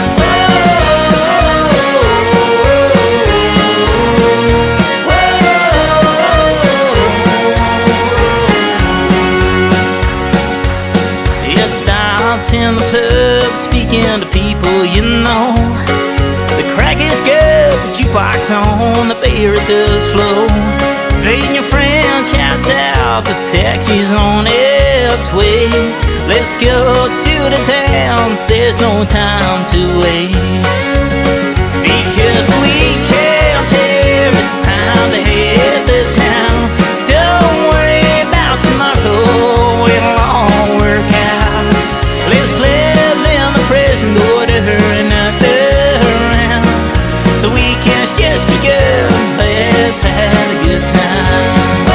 [SPEAKER 2] It starts in the pub, speaking to people you know. The crack is good, the jukebox on, the beer it does flow. Fading your friend shouts out, the taxi's on its way. Let's go to the dance, there's no time to waste. Because the weekend's here, it's time to head to town. Don't worry about tomorrow, it'll all work out. Let's live in the present order and not around. The weekend's just begun, let's have a good time.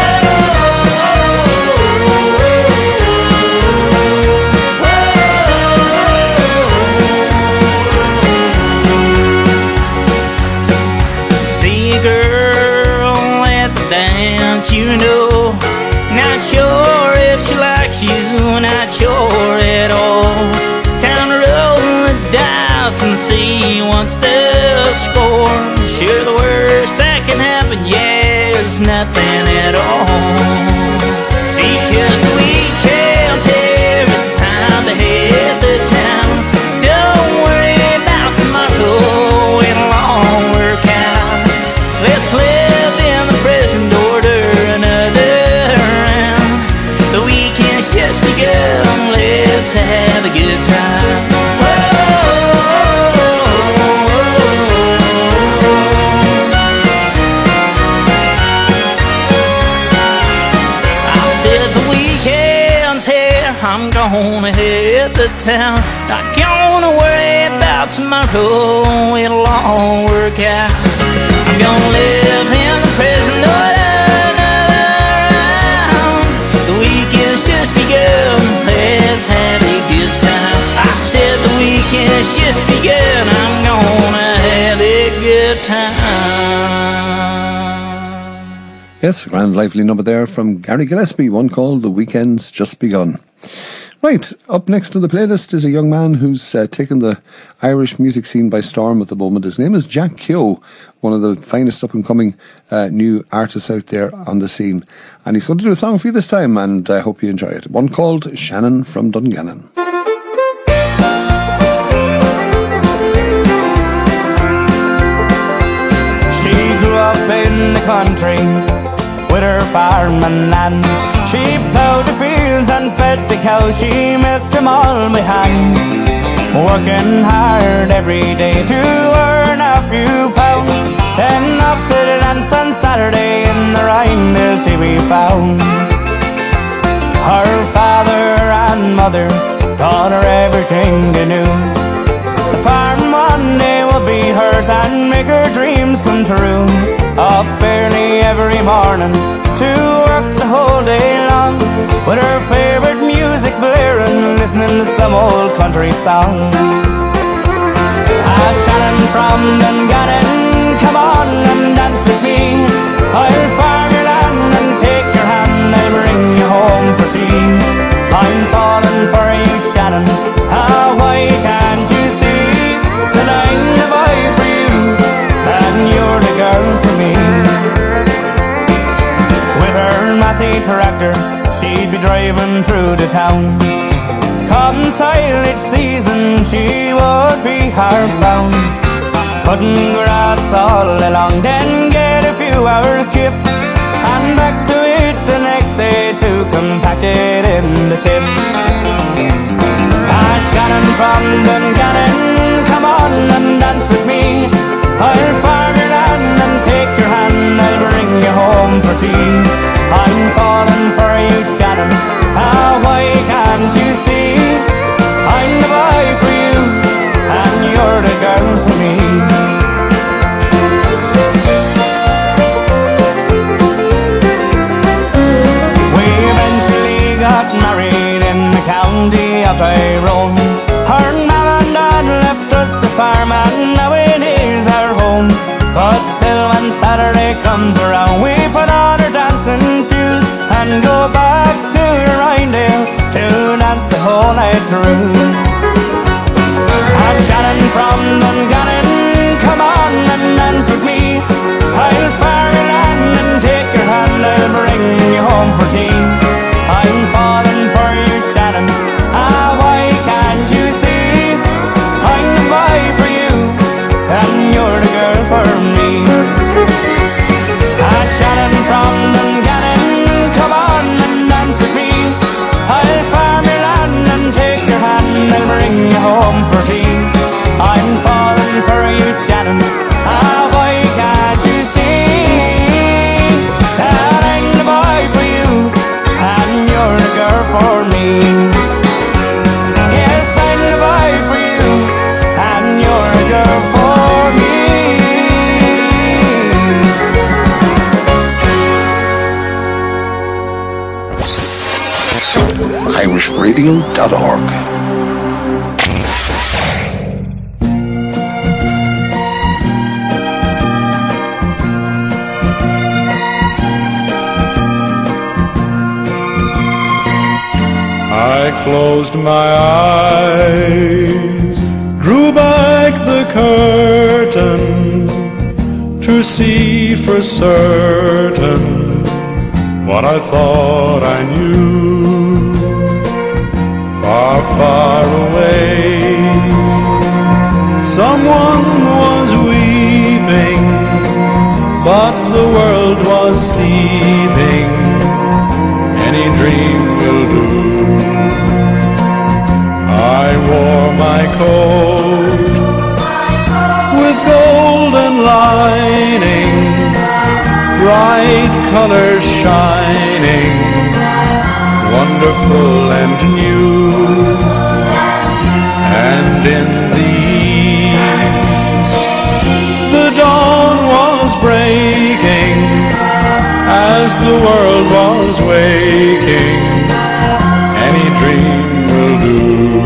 [SPEAKER 2] You know, not sure if she likes you, not sure at all. Time to roll the dice and see what's the score. Sure, the worst that can happen, yeah, is nothing at all. Because the weekend's here, it's time to head to town. Don't worry about tomorrow, it'll all work out. Let's live in the present order. Just begun, let's have a good time. I said the week I'm gonna head to town. Not gonna worry about tomorrow, it'll all work out. I'm gonna live in the present, no another round. The weekend's just begun, let's have a good time. I said the weekend's just begun, I'm gonna have a good time.
[SPEAKER 5] Yes, a grand lively number there from Gary Gillespie, one called The Weekend's Just Begun. Right, up next on the playlist is a young man who's uh, taken the Irish music scene by storm at the moment. His name is Jack Keogh, one of the finest up-and-coming uh, new artists out there on the scene. And he's going to do a song for you this time, and I hope you enjoy it. One called Shannon from Dungannon.
[SPEAKER 10] She grew up in the country with her farming land. She ploughed the fields and fed the cows, she milked them all by hand, working hard every day to earn a few pounds. Then off to the dance on Saturday in the Rhine till we found. Her father and mother taught her everything they knew. The farm one day would be hers and make her dreams come true. Up early every morning to work the whole day long, with her favourite music blaring, listening to some old country song. Ah, Shannon from Dungannon, come on and dance with me. I'll farm your land and take your hand, I'll bring you home for tea. I'm falling for you, Shannon, ah, why can't you see that I'm the boy for you and you're the girl for me? Massey tractor, she'd be driving through the town. Come silage season, she would be hard found, cutting grass all along, then get a few hours kip, and back to it the next day to compact it in the tip. Ah, Shannon from Dungannon, come on and dance with me. I'll farm your land and take your hand, I'll bring you home for tea. I'm falling for you, Shannon, ah, why can't you see? I'm the boy for you, and you're the girl for me. We eventually got married in the county of Tyrone. Her mum and dad left us to farm, and now it is our home. But still when Saturday comes around, we put on our dancing shoes and go back to Rhinedale to dance the whole night through. Ah, Shannon from Dungannon, come on and dance with me. I'll farm your land and take your hand, I'll bring you home for tea. I'm falling for you, Shannon, ah, why can't you see? I'm the boy for you and you're the girl for me. Ah, Shannon from Dungannon, come on and dance with me. I'll farm your land and take your hand, I'll bring you home for tea. I'm falling for you, Shannon, ah, why can't you see that I'm the boy for you and you're the girl for me? Yes, I'm the boy for you and you're the girl for me.
[SPEAKER 5] irish radio dot org.
[SPEAKER 4] I closed my eyes, drew back the curtain to see for certain what I thought I knew. Far, far away, someone was weeping, but the world was sleeping. Any dream will do. I wore my coat with golden lining, bright colors shining, wonderful and new. And in the east, the dawn was breaking as the world was waking. Any dream will do.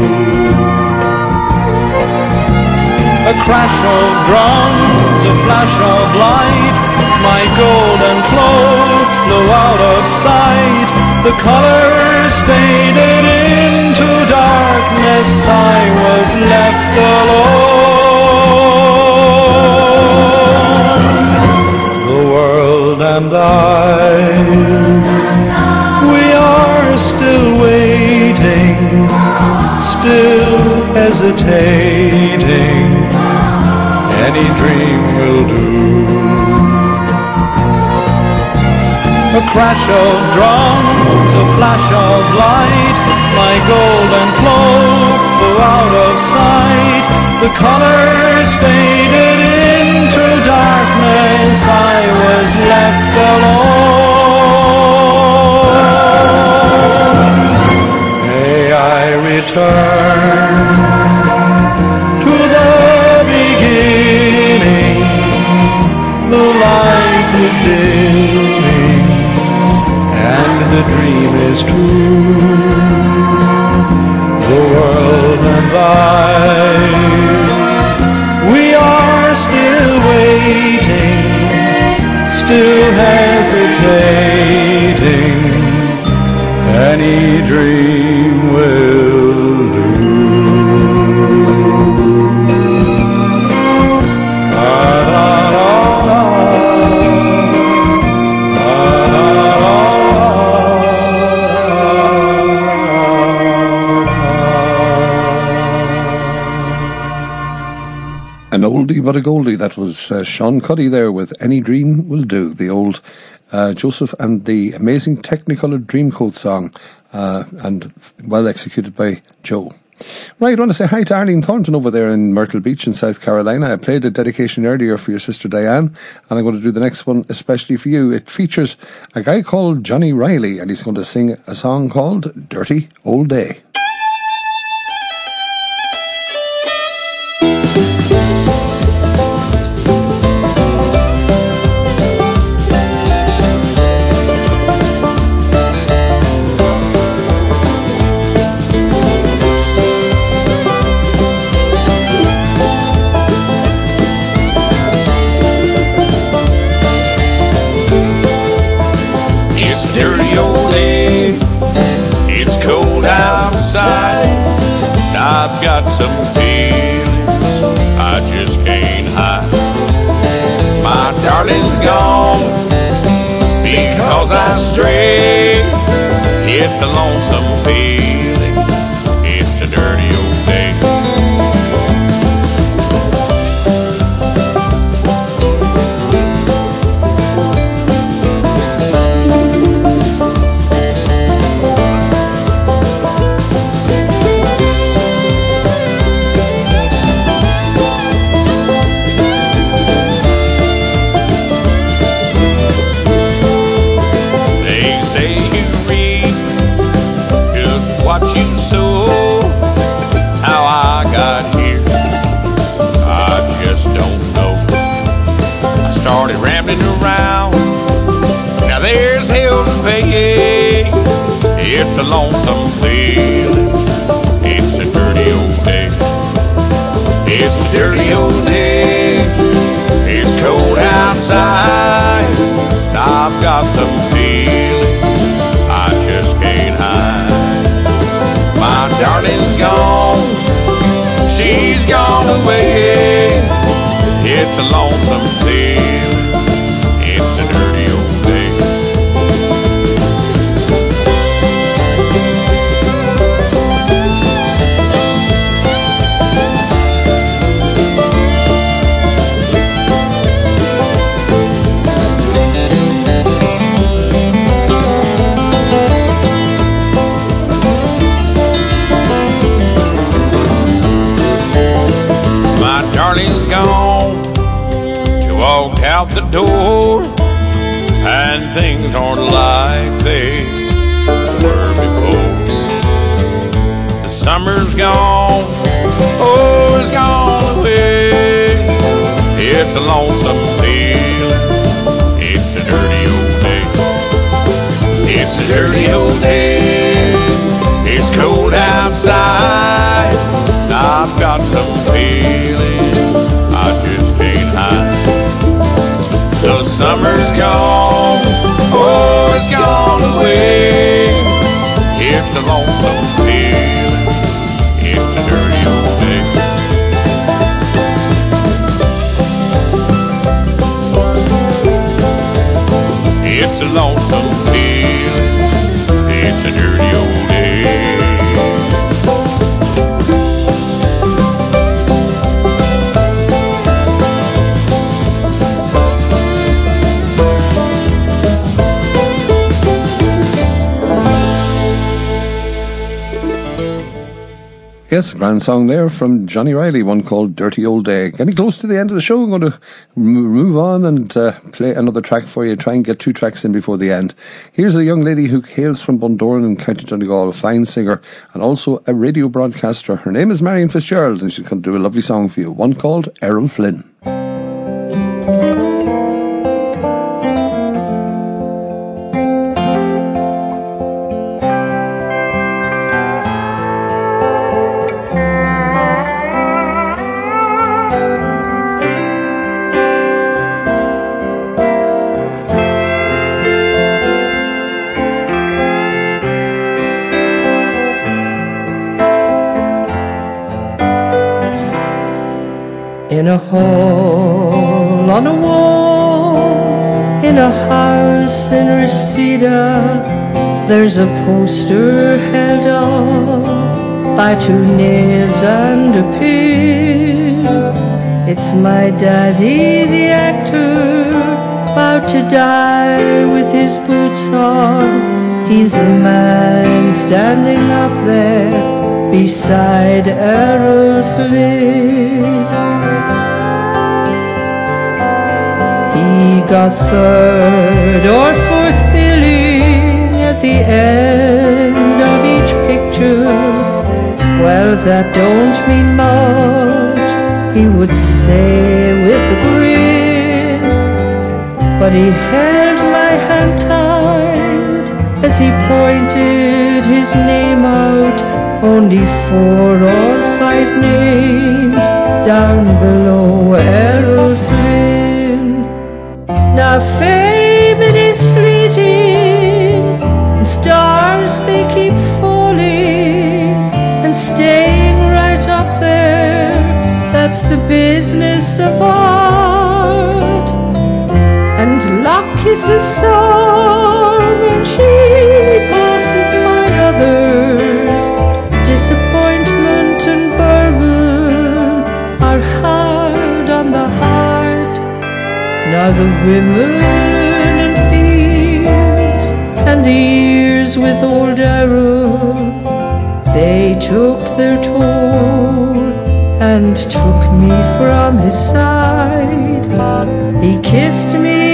[SPEAKER 4] A crash of drums, a flash of light, my golden cloak flew out of sight. The colors faded into darkness, I was left alone. The world and I, we are still waiting, still hesitating. Any dream will do. A crash of drums, a flash of light, my golden cloak flew out of sight. The colors faded into darkness, I was left alone. May I return to the beginning, the light is dimming, and the dream is true. The world and I, we are still waiting, still hesitating. Any dream will do.
[SPEAKER 5] An oldie but a goldie. That was uh, Sean Cuddy there with Any Dream Will Do, the old uh, Joseph and the amazing Technicolor Dreamcoat song, uh, and well executed by Joe. Right, I want to say hi to Arlene Thornton over there in Myrtle Beach in South Carolina. I played a dedication earlier for your sister Diane, and I'm going to do the next one especially for you. It features a guy called Johnny Riley, and he's going to sing a song called Dirty Old Day.
[SPEAKER 9] I've got some feelings I just can't hide. My darling's gone because I strayed. It's a lonesome feeling, it's a dirty old day. What you sow, how I got here, I just don't know. I started rambling around, now there's hell to pay. It's a lonesome feeling, it's a dirty old day. It's a dirty old day, it's cold outside. I've got some feelings I just can't hide. My darling's gone, she's gone away. It's a lonesome feeling, it's a dirty old day. Darling's gone, she walked out the door, and things aren't like they were before. summer's gone, oh, it's gone away. It's a lonesome feeling, it's a dirty old day. It's a dirty old day, it's cold outside. I've got some feelings I just can't hide. The summer's gone, oh, it's gone away. It's a lonesome feeling, it's a dirty old day. It's a lonesome feeling, it's a dirty old day.
[SPEAKER 5] Yes, a grand song there from Johnny Riley, one called Dirty Old Day. Getting close to the end of the show, I'm going to move on and uh, play another track for you, try and get two tracks in before the end. Here's a young lady who hails from Bundoran in County Donegal, a fine singer and also a radio broadcaster. Her name is Marion Fitzgerald and she's going to do a lovely song for you, one called Errol Flynn.
[SPEAKER 11] In a hole on a wall, in a house in Reseda, there's a poster held up by two nails and a pin. It's my daddy, the actor, about to die with his boots on. He's the man standing up there beside Errol Flynn. He got third or fourth billing at the end of each picture. Well, that don't mean much, he would say with a grin. But he held my hand tight as he pointed his name out. Only four or five names down below Errol Flynn. Now fame it is fleeting, and stars they keep falling and staying right up there. That's the business of art. And luck is a song when she passes my others. Disappointment and bourbon are hard on the heart. Now the women and beers and the years with old Errol, they took their toll and took me from his side. He kissed me